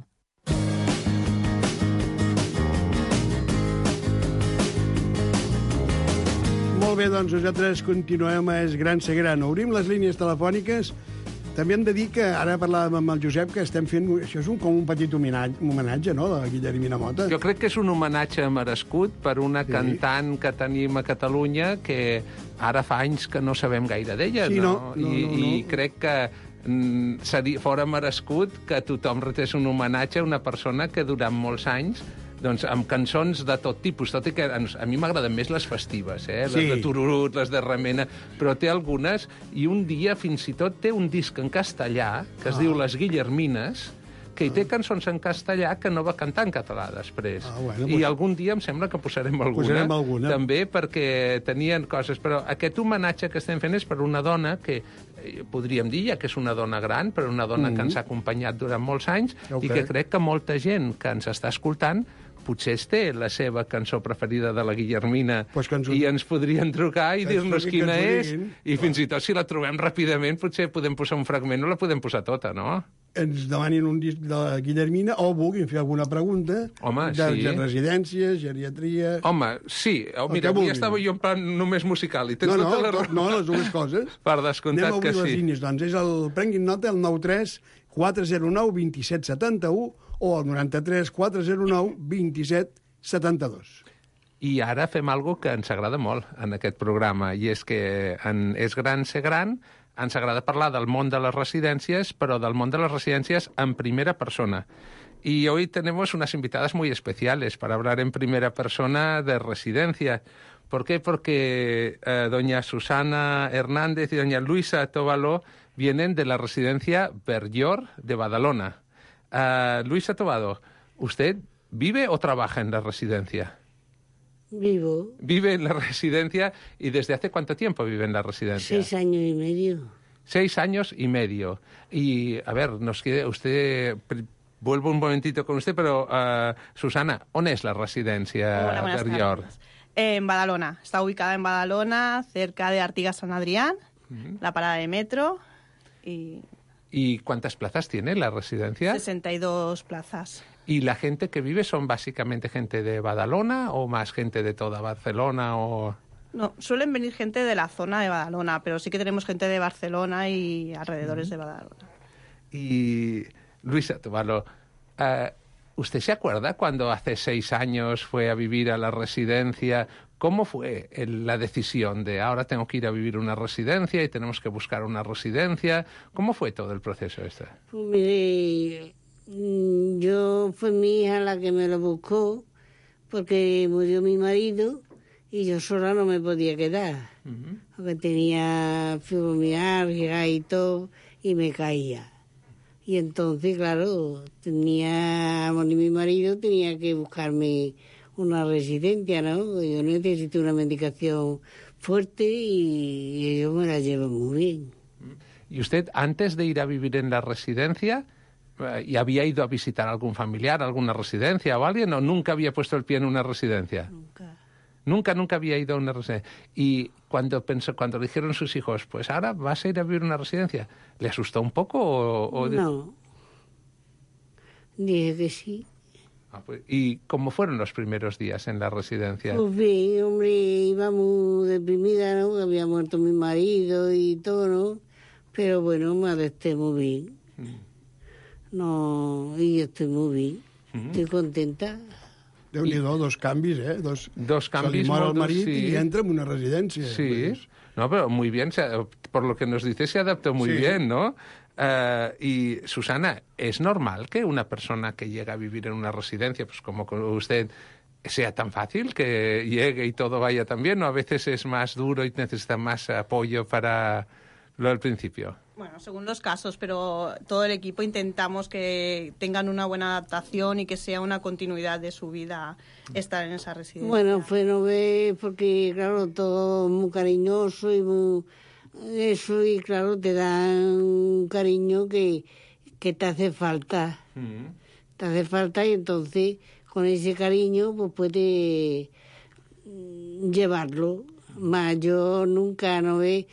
Molt bé, doncs nosaltres continuem a És gran ser gran. Obrim les línies telefòniques. També hem de dir que ara parlàvem amb el Josep que estem fent... Això és un, com un petit homenatge, un homenatge, no?, de la Guillermina Mota. Jo crec que és un homenatge merescut per una sí. cantant que tenim a Catalunya que ara fa anys que no sabem gaire d'ella, sí, no? no? no, I, no, no. I crec que mm, seria, fora merescut que tothom retés un homenatge a una persona que durant molts anys doncs amb cançons de tot tipus, tot i que a mi m'agraden més les festives, eh? Sí. Les de Tururut, les de Remena, però té algunes, i un dia fins i tot té un disc en castellà, que es Ah. diu Les Guillermines, que hi té cançons en castellà que no va cantar en català després. Ah, bueno, I pues... algun dia em sembla que posarem alguna, posarem alguna, també perquè tenien coses, però aquest homenatge que estem fent és per una dona que eh, podríem dir ja que és una dona gran, però una dona mm-hmm. que ens ha acompanyat durant molts anys okay. i que crec que molta gent que ens està escoltant potser té la seva cançó preferida de la Guillermina pues ens... i ens podrien trucar i dir-nos quina és, i Clar. fins i tot si la trobem ràpidament potser podem posar un fragment o la podem posar tota, no? Ens demanin un disc de la Guillermina o vulguin fer alguna pregunta. Home, de, sí. de residències, geriatria... Home, sí. Oh, mira, avui estava jo en plan només musical i tens no, no, tota la raó. No, les dues coses. Per descomptat Anem a que obrir sí. les línies, doncs. És el... Prenguin nota, el nou tres quatre zero nou dos set set u o el noranta-tres quatre zero nou dos set setanta-dos. I ara fem algo que ens agrada molt en aquest programa, i és que en És gran ser gran ens agrada parlar del món de les residències, però del món de las residencias en primera persona. Y hoy tenemos unas invitadas muy especiales para hablar en primera persona de residencia. ¿Por qué? Porque eh, doña Susana Hernández y doña Luisa Tobaló vienen de la residencia Berllor de Badalona. Uh, Luisa Tobado, ¿usted vive o trabaja en la residencia? Vivo. Vive en la residencia. ¿Y desde hace cuánto tiempo vive en la residencia? Seis años y medio. Seis años y medio. Y, a ver, nos queda usted... Vuelvo un momentito con usted, pero, uh, Susana, ¿dónde es la residencia Berllor? En Badalona. Está ubicada en Badalona, cerca de Artigas San Adrián, uh-huh. la parada de metro. Y... ¿Y cuántas plazas tiene la residencia? sesenta y dos plazas. ¿Y la gente que vive son básicamente gente de Badalona o más gente de toda Barcelona? O... No, suelen venir gente de la zona de Badalona, pero sí que tenemos gente de Barcelona y alrededores uh-huh. de Badalona. Y, Luisa Tobalo, uh, ¿usted se acuerda cuando hace seis años fue a vivir a la residencia? ¿Cómo fue el, la decisión de ahora tengo que ir a vivir a una residencia y tenemos que buscar una residencia? ¿Cómo fue todo el proceso este? Pues mire, yo fue mi hija la que me lo buscó porque murió mi marido y yo sola no me podía quedar. Uh-huh. Porque tenía fibromialgia y todo y me caía. Y entonces, claro, tenía, bueno, mi marido tenía que buscarme una residencia, ¿no? Yo necesito una medicación fuerte y ellos me la llevan muy bien. ¿Y usted, antes de ir a vivir en la residencia, y había ido a visitar a algún familiar, alguna residencia o alguien, o nunca había puesto el pie en una residencia? Nunca. Nunca, nunca había ido a una residencia. Y cuando pensó, cuando dijeron sus hijos, pues ahora vas a ir a vivir a una residencia, ¿le asustó un poco? O, o... No. Dije que sí. Ah, pues, ¿y cómo fueron los primeros días en la residencia? Pues bien, hombre, iba muy deprimida, ¿no? Había muerto mi marido y todo, ¿no? Pero bueno, me adapté muy bien. Mm. No, y yo estoy muy bien. Mm. Estoy contenta. Déu-n'hi-do, dos canvis, eh? Dos, dos canvis. Se li mor el dos, marit sí. y entra en una residencia. Sí, pues. No, pero muy bien, por lo que nos dice, se adaptó muy sí. bien, ¿no? Uh, y, Susana, ¿es normal que una persona que llega a vivir en una residencia, pues como usted, sea tan fácil, que llegue y todo vaya tan bien, o a veces es más duro y necesita más apoyo para lo del principio. Bueno, según los casos, pero todo el equipo intentamos que tengan una buena adaptación y que sea una continuidad de su vida estar en esa residencia. Bueno, fue no ver, porque claro, todo muy cariñoso y muy eso, y claro, te dan un cariño que, que te hace falta. Mm. Te hace falta, y entonces con ese cariño pues puedes llevarlo. Más yo nunca, no ve,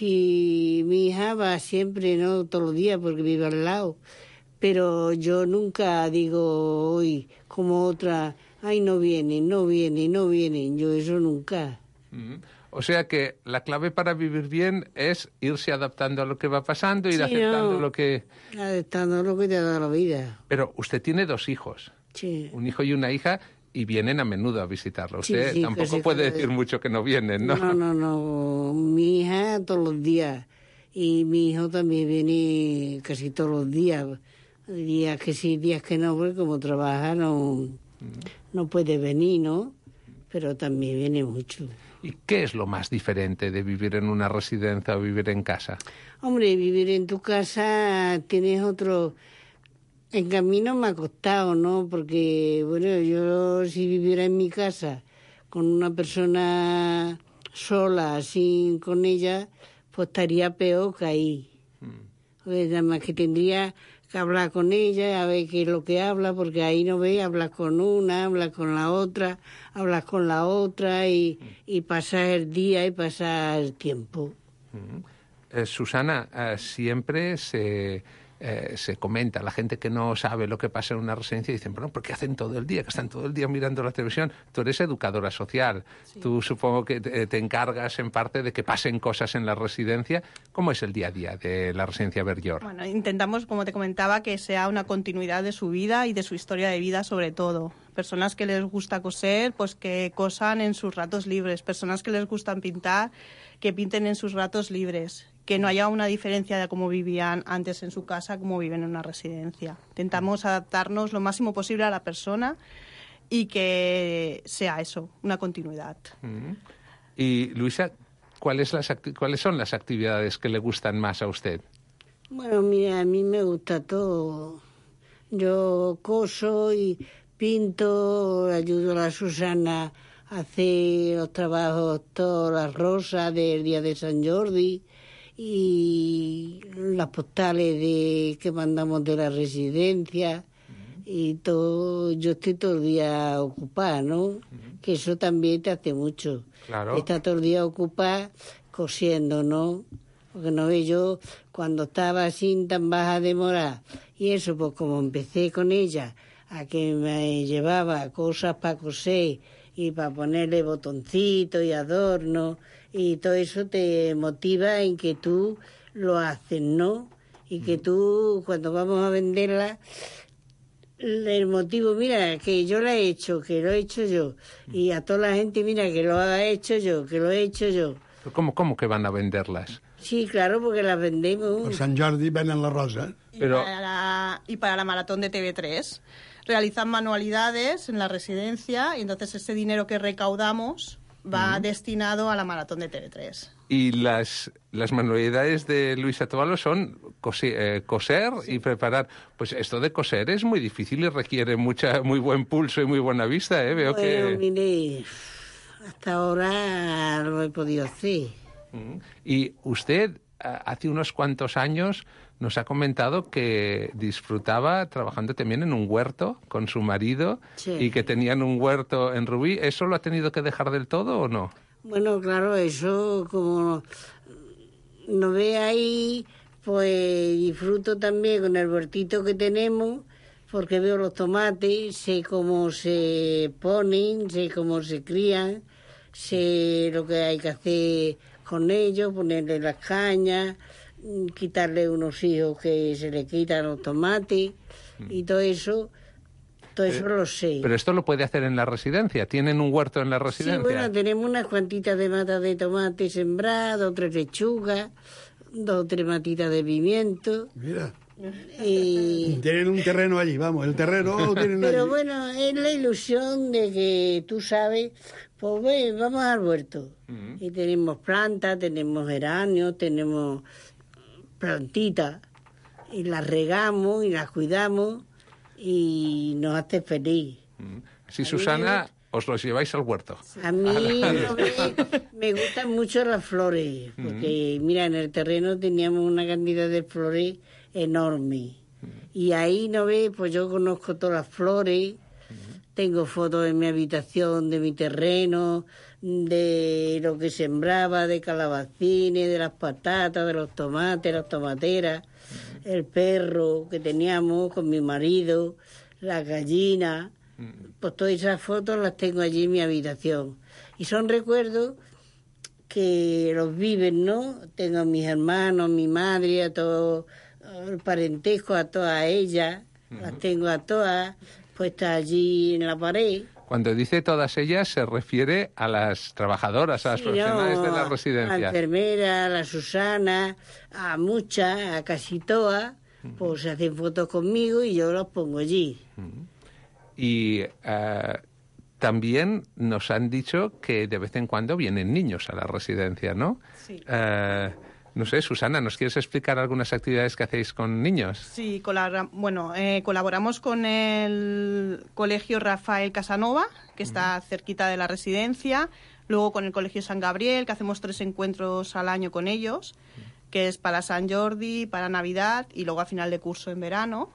si mi hija va siempre, no todos los días porque vive al lado, pero yo nunca digo hoy como otra, ay, no vienen, no vienen, no vienen, yo eso nunca. Mm. O sea que la clave para vivir bien es irse adaptando a lo que va pasando, ir sí, aceptando no, lo que... Aceptando lo que te da la vida. Pero usted tiene dos hijos, sí. Un hijo y una hija, y vienen a menudo a visitarlo. Usted sí, sí, tampoco sí, puede sí, decir mucho que no vienen, ¿no? No, no, no. Mi hija todos los días. Y mi hijo también viene casi todos los días. Días que sí, días que no, porque como trabaja no, no puede venir, ¿no? Pero también viene mucho. ¿Y qué es lo más diferente de vivir en una residencia o vivir en casa? Hombre, vivir en tu casa tienes otro... En camino me ha costado, ¿no? Porque, bueno, yo si viviera en mi casa con una persona sola, así con ella, pues estaría peor que ahí. Mm. Pues nada más que tendría que hablar con ella, a ver qué es lo que habla, porque ahí no ve, hablas con una, hablas con la otra, hablas con la otra y, mm. y pasar el día y pasar el tiempo. Mm. Eh, Susana, eh, siempre se... Eh, se comenta, la gente que no sabe lo que pasa en una residencia dicen, bueno, ¿por qué hacen todo el día? Que están todo el día mirando la televisión. Tú eres educadora social. Sí. Tú supongo que te, te encargas en parte de que pasen cosas en la residencia. ¿Cómo es el día a día de la residencia Berllor? Bueno, intentamos, como te comentaba, que sea una continuidad de su vida y de su historia de vida sobre todo. Personas que les gusta coser, pues que cosan en sus ratos libres. Personas que les gustan pintar, que pinten en sus ratos libres. Que no haya una diferencia de cómo vivían antes en su casa, cómo viven en una residencia. Intentamos adaptarnos lo máximo posible a la persona y que sea eso, una continuidad. Mm. Y, Luisa, ¿cuáles, las ¿cuáles son las actividades que le gustan más a usted? Bueno, mira, a mí me gusta todo. Yo coso y pinto, ayudo a la Susana a hacer los trabajos, todas las rosas del día de San Jordi, y las postales de que mandamos de la residencia, uh-huh. y todo. Yo estoy todo el día ocupada, ¿no? Uh-huh. Que eso también te hace mucho. Claro. Está todo el día ocupada cosiendo, ¿no? Porque no ve, yo cuando estaba así tan baja de moral y eso, pues como empecé con ella a que me llevaba cosas para coser y para ponerle botoncitos y adornos, y todo eso te motiva en que tú lo haces, ¿no? Y que tú, cuando vamos a venderla, el motivo, mira, que yo la he hecho, que lo he hecho yo, y a toda la gente, mira, que lo ha hecho yo, que lo he hecho yo. ¿Cómo, cómo que van a venderlas? Sí, claro, porque las vendemos. Por Sant Jordi venen la rosa. Y, Pero... para la, y para la maratón de T V tres. Realizan manualidades en la residencia y entonces ese dinero que recaudamos va uh-huh. destinado a la maratón de T V tres. Y las, las manualidades de Luisa Toballo son cosi, eh, coser sí. y preparar. Pues esto de coser es muy difícil y requiere mucha muy buen pulso y muy buena vista, ¿eh? Veo bueno, que... mire, hasta ahora lo he podido hacer. Uh-huh. Y usted, hace unos cuantos años, nos ha comentado que disfrutaba trabajando también en un huerto con su marido, sí. y que tenían un huerto en Rubí. ¿Eso lo ha tenido que dejar del todo o no? Bueno, claro, eso como no ve ahí, pues disfruto también con el huertito que tenemos, porque veo los tomates, sé cómo se ponen, sé cómo se crían, sé lo que hay que hacer con ellos, ponerle las cañas, quitarle unos hijos que se le quitan los tomates, y todo eso, todo eso pero, lo sé. Pero esto lo puede hacer en la residencia. ¿Tienen un huerto en la residencia? Sí, bueno, tenemos unas cuantitas de matas de tomate sembradas, otras lechugas, dos o tres matitas de pimiento. Mira. Y... Tienen un terreno allí, vamos, el terreno lo tienen Pero allí. bueno, es la ilusión de que tú sabes, pues ve, vamos al huerto. Uh-huh. Y tenemos plantas, tenemos geranios, tenemos plantitas, y las regamos y las cuidamos y nos hace feliz. Uh-huh. Sí, Susana, os los lleváis al huerto. A mí no me, me gustan mucho las flores, porque uh-huh. mira, en el terreno teníamos una cantidad de flores enorme. Uh-huh. Y ahí, ¿no ves? Pues yo conozco todas las flores, uh-huh. tengo fotos en mi habitación de mi terreno, de lo que sembraba, de calabacines, de las patatas, de los tomates, las tomateras, uh-huh. el perro que teníamos con mi marido, las gallinas. Uh-huh. Pues todas esas fotos las tengo allí en mi habitación. Y son recuerdos que los viven, ¿no? Tengo a mis hermanos, mi madre, a todo el parentesco, a todas ellas, uh-huh. las tengo a todas puestas allí en la pared. Cuando dice todas ellas, se refiere a las trabajadoras, a las sí, profesionales no, de la residencia. A la enfermera, a la Susana, a muchas, a casi todas, uh-huh. pues se hacen fotos conmigo y yo las pongo allí. Uh-huh. Y uh, también nos han dicho que de vez en cuando vienen niños a la residencia, ¿no? Sí. Uh, No sé, Susana, ¿nos quieres explicar algunas actividades que hacéis con niños? Sí, colabora- bueno, eh, colaboramos con el Colegio Rafael Casanova, que está uh-huh. cerquita de la residencia, luego con el Colegio San Gabriel, que hacemos tres encuentros al año con ellos, uh-huh. que es para San Jordi, para Navidad y luego a final de curso en verano.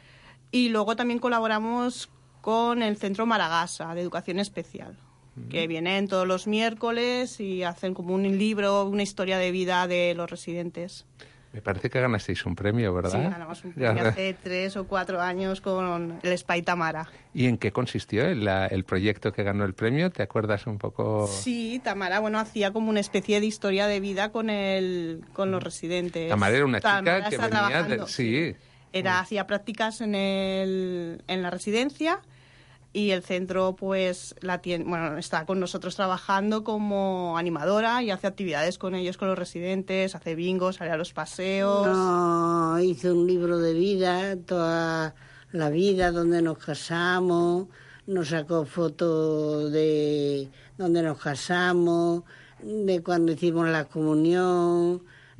Y luego también colaboramos con el Centro Maragasa, de Educación Especial, que vienen todos los miércoles y hacen como un libro, una historia de vida de los residentes. Me parece que ganasteis un premio, ¿verdad? Sí, ganamos un premio hace tres o cuatro años con el Spy Tamara. ¿Y en qué consistió el, el proyecto que ganó el premio? ¿Te acuerdas un poco? Sí, Tamara, bueno, hacía como una especie de historia de vida con el, con los residentes. Tamara era una chica Tamara que venía de... Sí. Era, hacía prácticas en, el, en la residencia. Y el centro, pues, la tiene, bueno, está con nosotros trabajando como animadora y hace actividades con ellos, con los residentes, hace bingos, sale a los paseos. No, hice un libro de vida, toda la vida, donde nos casamos, nos sacó fotos de donde nos casamos, de cuando hicimos la comunión,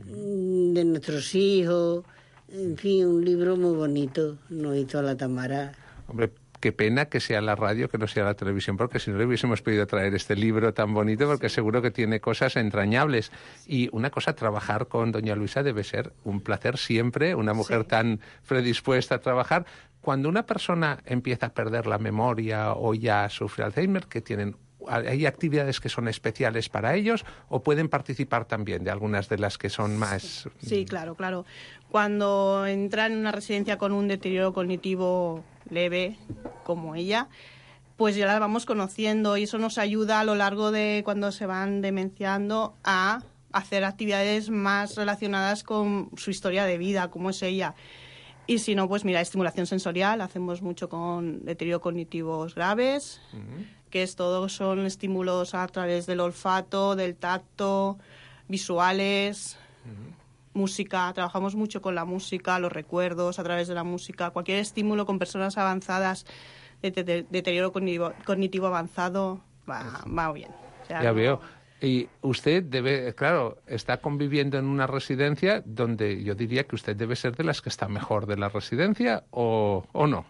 de nuestros hijos, en fin, un libro muy bonito, nos hizo la Tamara. Hombre, qué pena que sea la radio, que no sea la televisión, porque si no le hubiésemos podido traer este libro tan bonito, porque seguro que tiene cosas entrañables. Y una cosa, trabajar con doña Luisa debe ser un placer siempre, una mujer sí. tan predispuesta a trabajar. Cuando una persona empieza a perder la memoria o ya sufre Alzheimer, ¿qué tienen? ¿Hay actividades que son especiales para ellos o pueden participar también de algunas de las que son más...? Sí, claro, claro. Cuando entran en una residencia con un deterioro cognitivo leve, como ella, pues ya la vamos conociendo y eso nos ayuda a lo largo de cuando se van demenciando a hacer actividades más relacionadas con su historia de vida, como es ella. Y si no, pues mira, estimulación sensorial, hacemos mucho con deterioro cognitivos graves, uh-huh. que es todo, son estímulos a través del olfato, del tacto, visuales, uh-huh. música, trabajamos mucho con la música, los recuerdos a través de la música, cualquier estímulo con personas avanzadas de, de, de deterioro cognitivo, cognitivo avanzado va, va bien. O sea, ya no... veo. Y usted debe, claro, está conviviendo en una residencia donde yo diría que usted debe ser de las que está mejor de la residencia, ¿o, o no?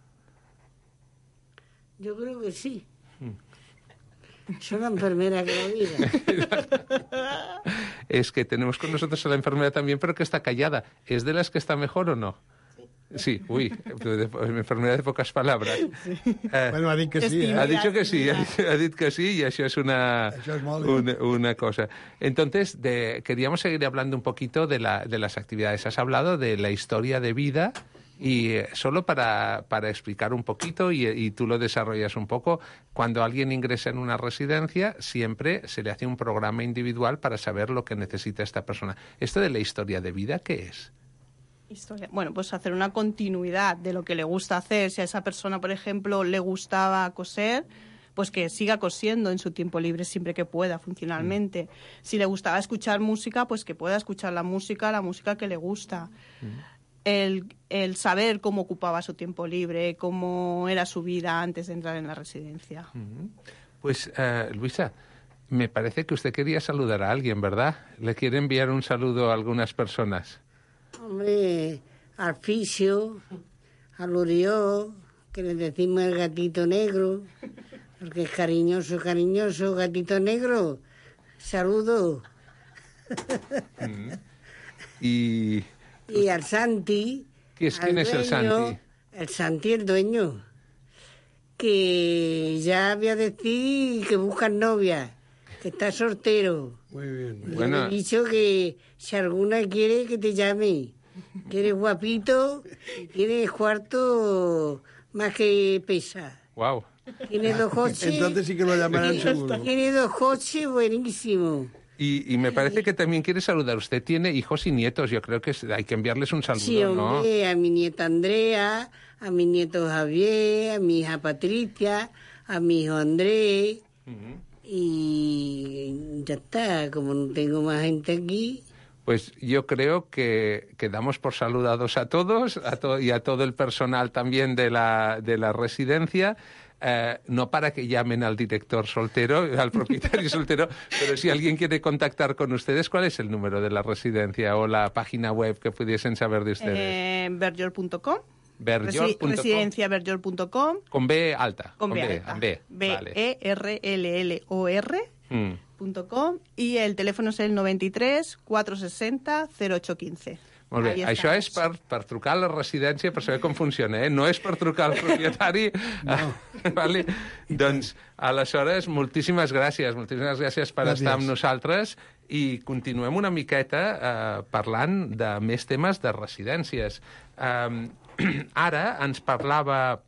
Yo creo que sí. Soy la enfermera que lo diga. Es que tenemos con nosotros a la enfermera también, pero que está callada. ¿Es de las que está mejor o no? Sí, uy, enfermedad de pocas palabras. Sí. Eh, bueno, ha dit que sí. Eh? Ha dicho que sí, ha dit que sí, y eso es una, eso es una, una cosa. Entonces, de, queríamos seguir hablando un poquito de, la, de las actividades. Has hablado de la historia de vida y eh, solo para, para explicar un poquito, y, y tú lo desarrollas un poco, cuando alguien ingresa en una residencia, siempre se le hace un programa individual para saber lo que necesita esta persona. ¿Esto de la historia de vida qué es? Historia. Bueno, pues hacer una continuidad de lo que le gusta hacer. Si a esa persona, por ejemplo, le gustaba coser, pues que siga cosiendo en su tiempo libre siempre que pueda, funcionalmente. Mm. Si le gustaba escuchar música, pues que pueda escuchar la música, la música que le gusta. Mm. el, el saber cómo ocupaba su tiempo libre, cómo era su vida antes de entrar en la residencia. Uh-huh. Pues, uh, Luisa, me parece que usted quería saludar a alguien, ¿verdad? ¿Le quiere enviar un saludo a algunas personas? Hombre, al Fisio, al Urió, que le decimos el gatito negro, porque es cariñoso, cariñoso, gatito negro. Saludo. Mm. Y... Y al Santi. ¿Quién es, ¿quién es el Santi? El Santi, el dueño. Que ya voy a decir que buscan novia, que está soltero. Muy bien. Muy bueno. Le he dicho que si alguna quiere que te llame. Que eres guapito y tienes cuarto más que pesa. Wow. Tienes dos coches. Entonces sí que lo llamarán seguro. Tiene dos coches buenísimos. Y, y me parece que también quiere saludar. Usted tiene hijos y nietos. Yo creo que hay que enviarles un saludo, sí, hombre, ¿no? A mi nieta Andrea, a mi nieto Javier, a mi hija Patricia, a mi hijo Andrés. Uh-huh. Y ya está. Como no tengo más gente aquí... Pues yo creo que, que damos por saludados a todos a to- y a todo el personal también de la, de la residencia. Eh, no para que llamen al director soltero, al propietario soltero, pero si alguien quiere contactar con ustedes, ¿cuál es el número de la residencia o la página web que pudiesen saber de ustedes? Eh, Berjol punto com. Berjol punto com. Residencia Berjol punto com. Con B alta. Con, con B, B alta. B, B vale. E R L L O R. Mm. .com, i el telèfon és el noranta-tres quatre seixanta zero ocho quinze. Molt bé, això és per, per trucar a la residència per saber com funciona, eh? No és per trucar al propietari. No. Vale? Doncs, aleshores, moltíssimes gràcies, moltíssimes gràcies per gràcies. Estar amb nosaltres i continuem una miqueta eh, parlant de més temes de residències. Eh, ara ens parlava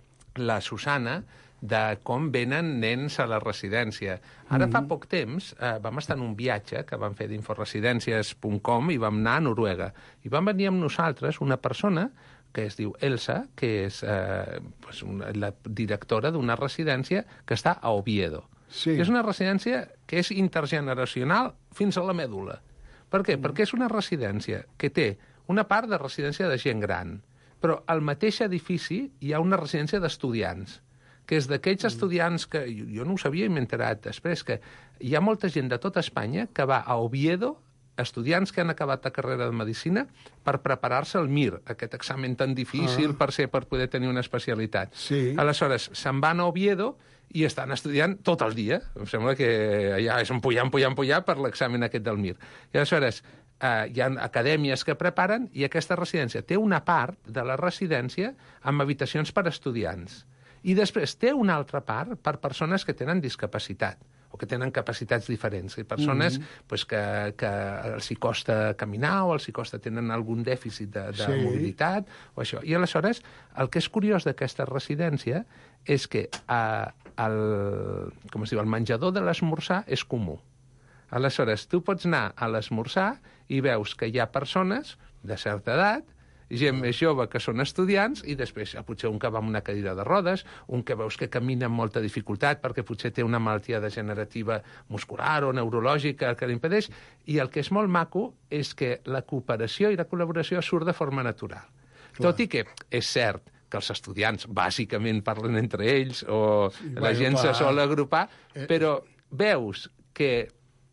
la Susana de com venen nens a la residència. Ara mm-hmm. fa poc temps eh, vam estar en un viatge que vam fer d'inforesidències punt com i vam anar a Noruega. I vam venir amb nosaltres una persona que es diu Elsa, que és eh, pues una, la directora d'una residència que està a Oviedo. Sí. És una residència que és intergeneracional fins a la mèdula. Per què? Mm. Perquè és una residència que té una part de residència de gent gran, però al mateix edifici hi ha una residència d'estudiants, que és d'aquells estudiants que, jo no ho sabia i m'he enterat després, que hi ha molta gent de tota Espanya que va a Oviedo, estudiants que han acabat la carrera de Medicina, per preparar-se al M I R, aquest examen tan difícil ah. per ser per poder tenir una especialitat. Sí. Aleshores, se'n van a Oviedo i estan estudiant tot el dia. Em sembla que allà és empullar, empullar, empullar per l'examen aquest del M I R. I aleshores, eh, hi ha acadèmies que preparen i aquesta residència té una part de la residència amb habitacions per estudiants. I després té una altra part per persones que tenen discapacitat o que tenen capacitats diferents. I persones mm-hmm. pues, que, que els hi costa caminar o els hi costa tenen algun dèficit de, de sí. mobilitat o això. I aleshores, el que és curiós d'aquesta residència és que eh, el, com es diu, el menjador de l'esmorzar és comú. Aleshores, tu pots anar a l'esmorzar i veus que hi ha persones de certa edat, gent més jove que són estudiants i després potser un que va amb una cadira de rodes, un que veus que camina amb molta dificultat perquè potser té una malaltia degenerativa muscular o neurològica que l'impedeix, i el que és molt maco és que la cooperació i la col·laboració surt de forma natural. Clar. Tot i que és cert que els estudiants bàsicament parlen entre ells o sí, la bueno, gent clar. Se sol agrupar, però veus que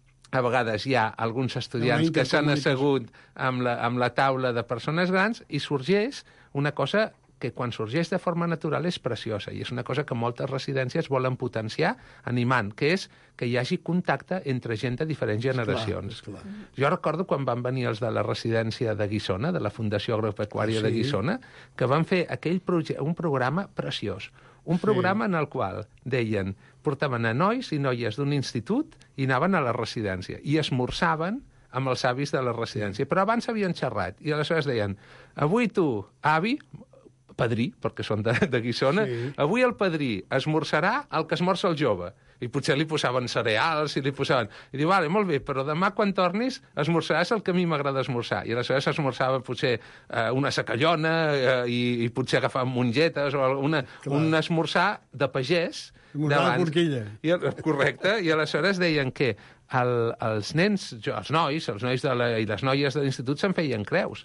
a vegades hi ha alguns estudiants que s'han assegut amb la, amb la taula de persones grans i sorgeix una cosa que quan sorgeix de forma natural és preciosa i és una cosa que moltes residències volen potenciar animant, que és que hi hagi contacte entre gent de diferents generacions. Esclar, esclar. Jo recordo quan van venir els de la residència de Guissona, de la Fundació Agropecuària sí. de Guissona, que van fer aquell proje- un programa preciós. Un programa sí. en el qual deien, portaven a nois i noies d'un institut i anaven a la residència i esmorzaven amb els avis de la residència. Però abans havien xerrat i aleshores deien, avui tu, avi, padrí, perquè són de, de Guissona, sí. avui el padrí esmorzarà el que esmorza el jove. I potser li posaven cereals i li posaven... I diu, vale, molt bé, però demà quan tornis esmorzaràs el que a mi m'agrada esmorzar. I aleshores esmorzava potser eh, una sacallona eh, i, i potser agafaven mongetes o una, un esmorzar de pagès d'abans. I, correcte, i aleshores deien que el, els nens, els nois, els nois de la, i les noies de l'institut se'n feien creus.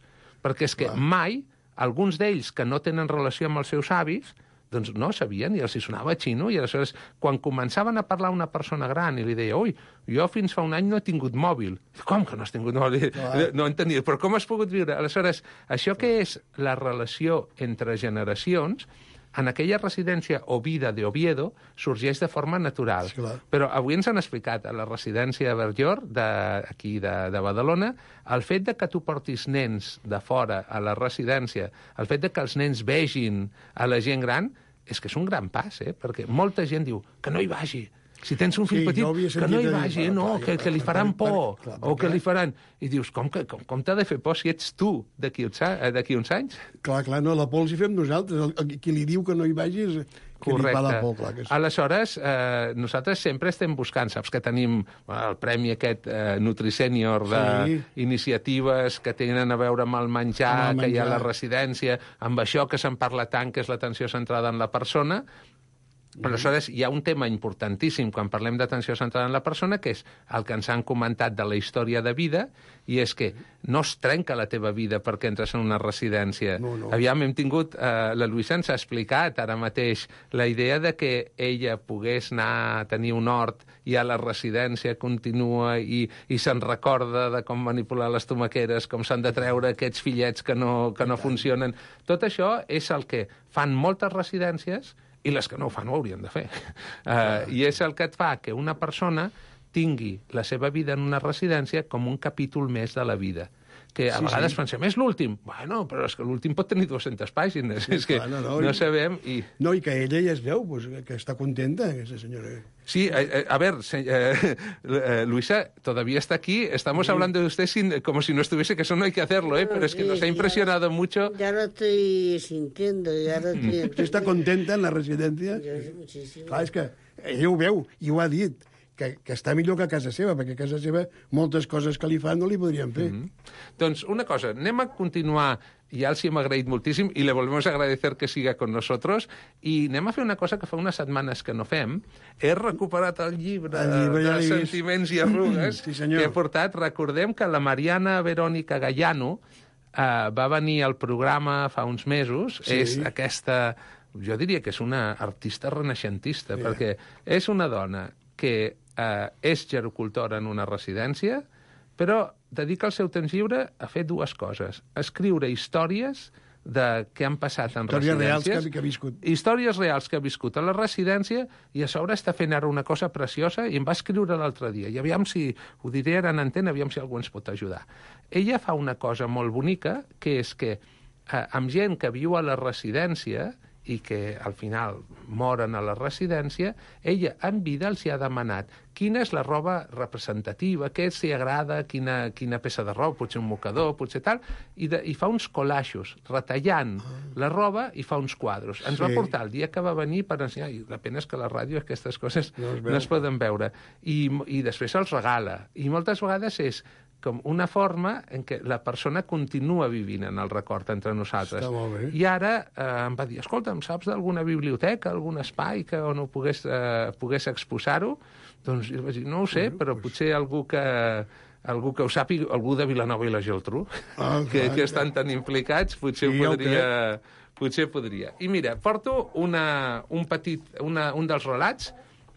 perquè és que Clar. mai, alguns d'ells que no tenen relació amb els seus avis, doncs no sabien i els hi sonava xino, i aleshores, quan començaven a parlar una persona gran i li deia, ui, jo fins fa un any no he tingut mòbil. Com que no has tingut mòbil? Clar. No entenia, però com has pogut viure? Aleshores, això que és la relació entre generacions, en aquella residència o vida de Oviedo sorgeix de forma natural. Sí, però avui ens han explicat a la residència de Berllor, d'aquí de, de Badalona, el fet de que tu portis nens de fora a la residència, el fet de que els nens vegin a la gent gran, és que és un gran pas, eh? Perquè molta gent diu que no hi vagi. Si tens un fill sí, petit, que no hi vagi, dir, no, que, que li faran por, clar, clar, clar, o que li faran... I dius, com, que, com, com t'ha de fer por si ets tu d'aquí uns, uns anys? Clar, clar, no, la por els hi fem nosaltres. El, el, qui li diu que no hi vagi és que Correcte. Li fa la por, clar que sí. Aleshores, eh, nosaltres sempre estem buscant, saps que tenim el premi aquest eh, Nutri-Sènior d'iniciatives sí. que tenen a veure amb el menjar, amb el menjar, que hi ha a la residència, amb això que se'n parla tant, que és l'atenció centrada en la persona. Aleshores, hi ha un tema importantíssim quan parlem d'atenció centrada en la persona, que és el que ens han comentat de la història de vida, i és que no es trenca la teva vida perquè entres en una residència. No, no. Aviam, hem tingut... Eh, la Luisa ens ha explicat ara mateix la idea de que ella pogués anar a tenir un hort i a la residència continua i, i se'n recorda de com manipular les tomaqueres, com s'han de treure aquests fillets que no, que no funcionen. Tot això és el que fan moltes residències i les que no ho fan ho haurien de fer. Uh, I és el que et fa que una persona tingui la seva vida en una residència com un capítol més de la vida. Que a sí, vegades sí. pensem, és l'últim. Bueno, però és que l'últim pot tenir dues-centes pàgines. Sí, és que clar, no, no, no i, sabem... I... No, i que ella ja es veu, pues, que està contenta, aquesta senyora. Sí, a, a ver, eh, eh, Luisa, todavía está aquí. Estamos sí. hablando de usted sin, como si no estuviese, que eso no hay que hacerlo, ¿eh? Pero es que sí, nos ha impresionado ya, mucho. Ya lo estoy sintiendo, ya lo estoy... ¿Usted está contenta en la residència? Sí, muchísimo. Clar, és que ella ho veu i ho ha dit, que, que està millor que a casa seva, perquè a casa seva moltes coses que li fan no li podrien fer. Mm-hmm. Doncs una cosa, anem a continuar. Ja els hi hem agraït moltíssim i le volvemos a agradecer que siga con nosotros, i anem a fer una cosa que fa unes setmanes que no fem. He recuperat el llibre, el llibre ja de Sentiments i Arrugues sí, que he portat. Recordem que la Mariana Verònica Gallano eh, va venir al programa fa uns mesos. Sí. És aquesta, jo diria que és una artista renaixentista, yeah. perquè és una dona que eh, és gerocultora en una residència, però dedica el seu temps lliure a fer dues coses. Escriure històries de què han passat en històries residències. Reals que, que ha viscut. Històries reals que ha viscut a la residència, i a sobre està fent ara una cosa preciosa, i em va escriure l'altre dia. I aviam si, ho diré ara en antena, aviam si algú ens pot ajudar. Ella fa una cosa molt bonica, que és que eh, amb gent que viu a la residència i que al final moren a la residència, ella en vida els hi ha demanat quina és la roba representativa, què s'hi agrada, quina, quina peça de roba, potser un mocador, potser tal, i, de, i fa uns collaixos, retallant ah. la roba, i fa uns quadros. Ens sí. va portar el dia que va venir per ensenyar, i la pena és que la ràdio aquestes coses no es, no es poden veure, i, i després els regala. I moltes vegades és com una forma en què la persona continua vivint en el record entre nosaltres. Està molt bé. I ara eh, em va dir, escolta, em saps d'alguna biblioteca, algun espai que on ho pogués, eh, pogués exposar-ho? Doncs jo vaig dir, no ho sé, bueno, però pues... potser algú que, algú que ho sàpiga, algú de Vilanova i la Geltrú, ah, que, clar, que estan tan implicats, potser sí, podria... Potser podria. I mira, porto una, un petit, una, un dels relats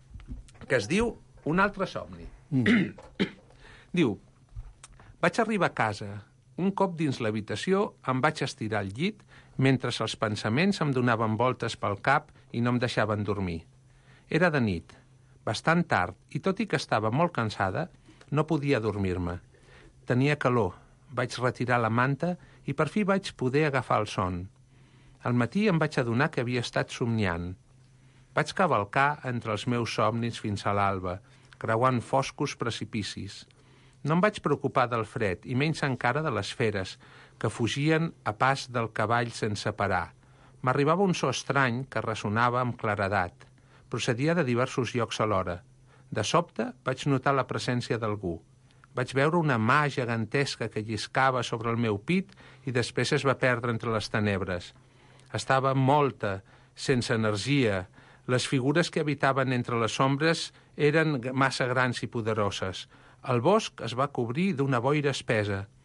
que es diu Un altre somni. Mm. Diu, vaig arribar a casa. Un cop dins l'habitació em vaig estirar al llit mentre els pensaments em donaven voltes pel cap i no em deixaven dormir. Era de nit, bastant tard, i tot i que estava molt cansada, no podia dormir-me. Tenia calor, vaig retirar la manta i per fi vaig poder agafar el son. Al matí em vaig adonar que havia estat somniant. Vaig cavalcar entre els meus somnis fins a l'alba, creuant foscos precipicis. No em vaig preocupar del fred, i menys encara de les feres, que fugien a pas del cavall sense parar. M'arribava un so estrany que ressonava amb claredat. Procedia de diversos llocs alhora. De sobte vaig notar la presència d'algú. Vaig veure una mà gegantesca que lliscava sobre el meu pit i després es va perdre entre les tenebres. Estava molta, sense energia. Les figures que habitaven entre les ombres eren massa grans i poderoses. El bosc es va cobrir d'una boira espesa.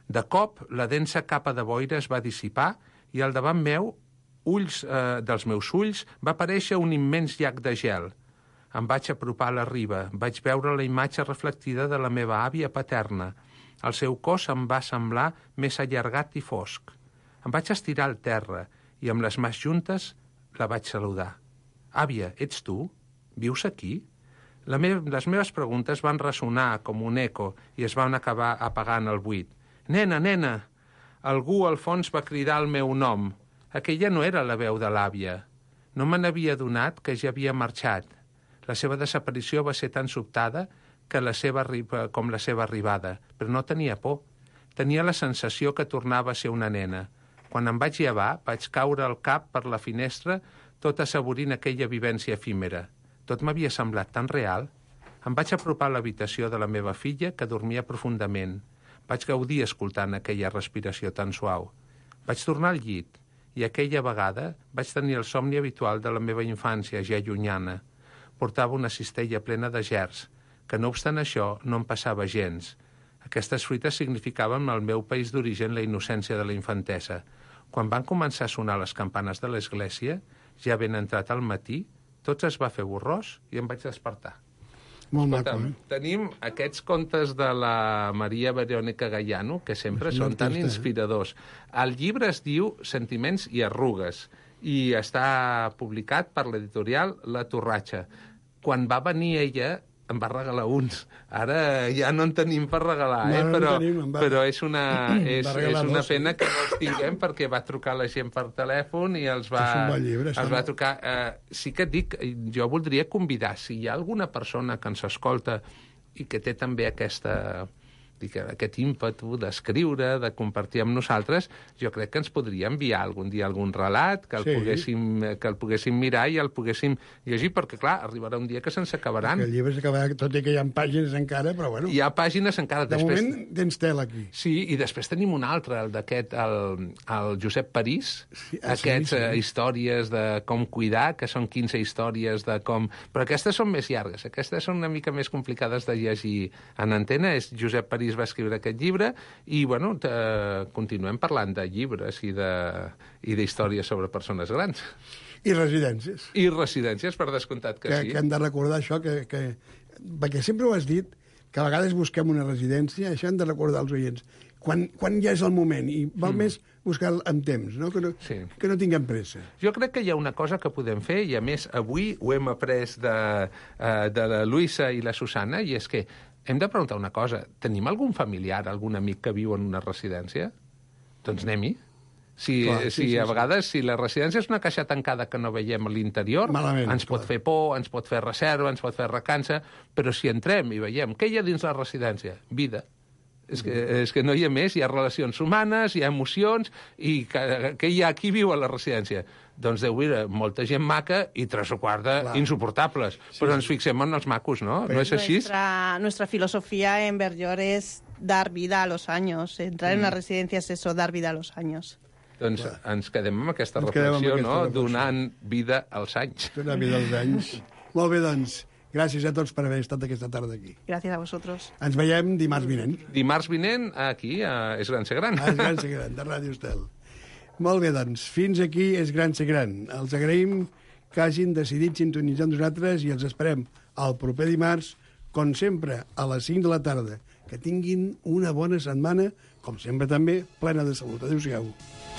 De cop, la densa capa de boira es va dissipar i al davant meu, ulls eh, dels meus ulls, va aparèixer un immens llac de gel. Em vaig apropar a la riba, vaig veure la imatge reflectida de la meva àvia paterna. El seu cos em va semblar més allargat i fosc. Em vaig estirar al terra i amb les mans juntes la vaig saludar. Àvia, ets tu? Vius aquí? La me les meves preguntes van ressonar com un eco i es van acabar apagant el buit. Nena, nena! Algú al fons va cridar el meu nom. Aquella no era la veu de l'àvia. No me n'havia adonat que ja havia marxat. La seva desaparició va ser tan sobtada que la seva com la seva arribada, però no tenia por. Tenia la sensació que tornava a ser una nena. Quan em vaig llevar, vaig caure el cap per la finestra, tot assaborint aquella vivència efímera. Tot m'havia semblat tan real. Em vaig apropar a l'habitació de la meva filla, que dormia profundament. Vaig gaudir escoltant aquella respiració tan suau. Vaig tornar al llit, i aquella vegada vaig tenir el somni habitual de la meva infància, ja llunyana. Portava una cistella plena de gerds, que no obstant això no em passava gens. Aquestes fruites significaven al meu país d'origen la innocència de la infantesa. Quan van començar a sonar les campanes de l'església, ja ben entrat al matí, tot es va fer borrós i em vaig despertar. Molt Escolta, maco, eh? Tenim aquests contes de la Maria Verònica Gaiano, que sempre són tan inspiradors. El llibre es diu Sentiments i arrugues i està publicat per l'editorial La Torratxa. Quan va venir ella, em va regalar uns. Ara ja no en tenim per regalar, eh? No, no però, tenim, va... però és una, és, és una dos, pena que no els tinguem perquè va trucar la gent per telèfon i els va, és un bon llibre, els va trucar. Eh, sí que et dic, jo voldria convidar, si hi ha alguna persona que ens escolta i que té també aquesta... aquest ímpetu d'escriure, de compartir amb nosaltres, jo crec que ens podria enviar algun dia algun relat, que el, sí. poguéssim, que el poguéssim mirar i el poguéssim llegir, perquè, clar, arribarà un dia que se'ns acabaran. Que el llibre s'acabarà, tot i que hi ha pàgines encara, però bueno... Hi ha pàgines encara. De després... moment tens tela aquí. Sí, i després tenim un altre, el d'aquest, el, el Josep París, sí, ah, aquests sí, sí. Uh, històries de com cuidar, que són quinze històries de com... Però aquestes són més llargues, aquestes són una mica més complicades de llegir en antena. És Josep París va escriure aquest llibre i, bueno, continuem parlant de llibres i d'històries sobre persones grans. I residències. I residències, per descomptat que, que sí. Que hem de recordar això, que, que, perquè sempre ho has dit, que a vegades busquem una residència, això hem de recordar als oients, quan, quan ja és el moment, i val mm. més buscar amb temps, no? Que, no, sí. que no tinguem pressa. Jo crec que hi ha una cosa que podem fer, i a més avui ho hem après de, de la Luisa i la Susana, i és que hem de preguntar una cosa. Tenim algun familiar, algun amic que viu en una residència? Doncs anem-hi. Si, Clar, sí, si sí, a sí. vegades, si la residència és una caixa tancada que no veiem a l'interior, ens pot clar. fer por, ens pot fer reserva, ens pot fer recança, però si entrem i veiem què hi ha dins la residència? Vida. És que, és que no hi ha més, hi ha relacions humanes, hi ha emocions, i què hi ha qui viu a la residència? Doncs deu haver molta gent maca i tres o quatre Clar. insuportables. Sí, Però ens fixem en els macos, ¿no? Pero ¿no es así? Nuestra, nuestra filosofía en Berllor es dar vida a los años. Entrar mm. en una residencia es eso, dar vida a los años. Doncs Clar. ens quedem amb aquesta ens reflexió, amb aquesta no? Reflexió. Donant vida als anys. Donant vida als anys. Molt bé, doncs. Gràcies a tots per haver estat aquesta tarda aquí. Gràcies a vosaltres. Ens veiem dimarts vinent. Dimarts vinent, aquí, a És Gran Ser Gran. A És Gran Ser Gran, de Ràdio Estel. Molt bé, doncs, fins aquí És Gran Ser Gran. Els agraïm que hagin decidit sintonitzar amb nosaltres i els esperem el proper dimarts, com sempre, a les cinc de la tarda. Que tinguin una bona setmana, com sempre també, plena de salut. Adéu-siau.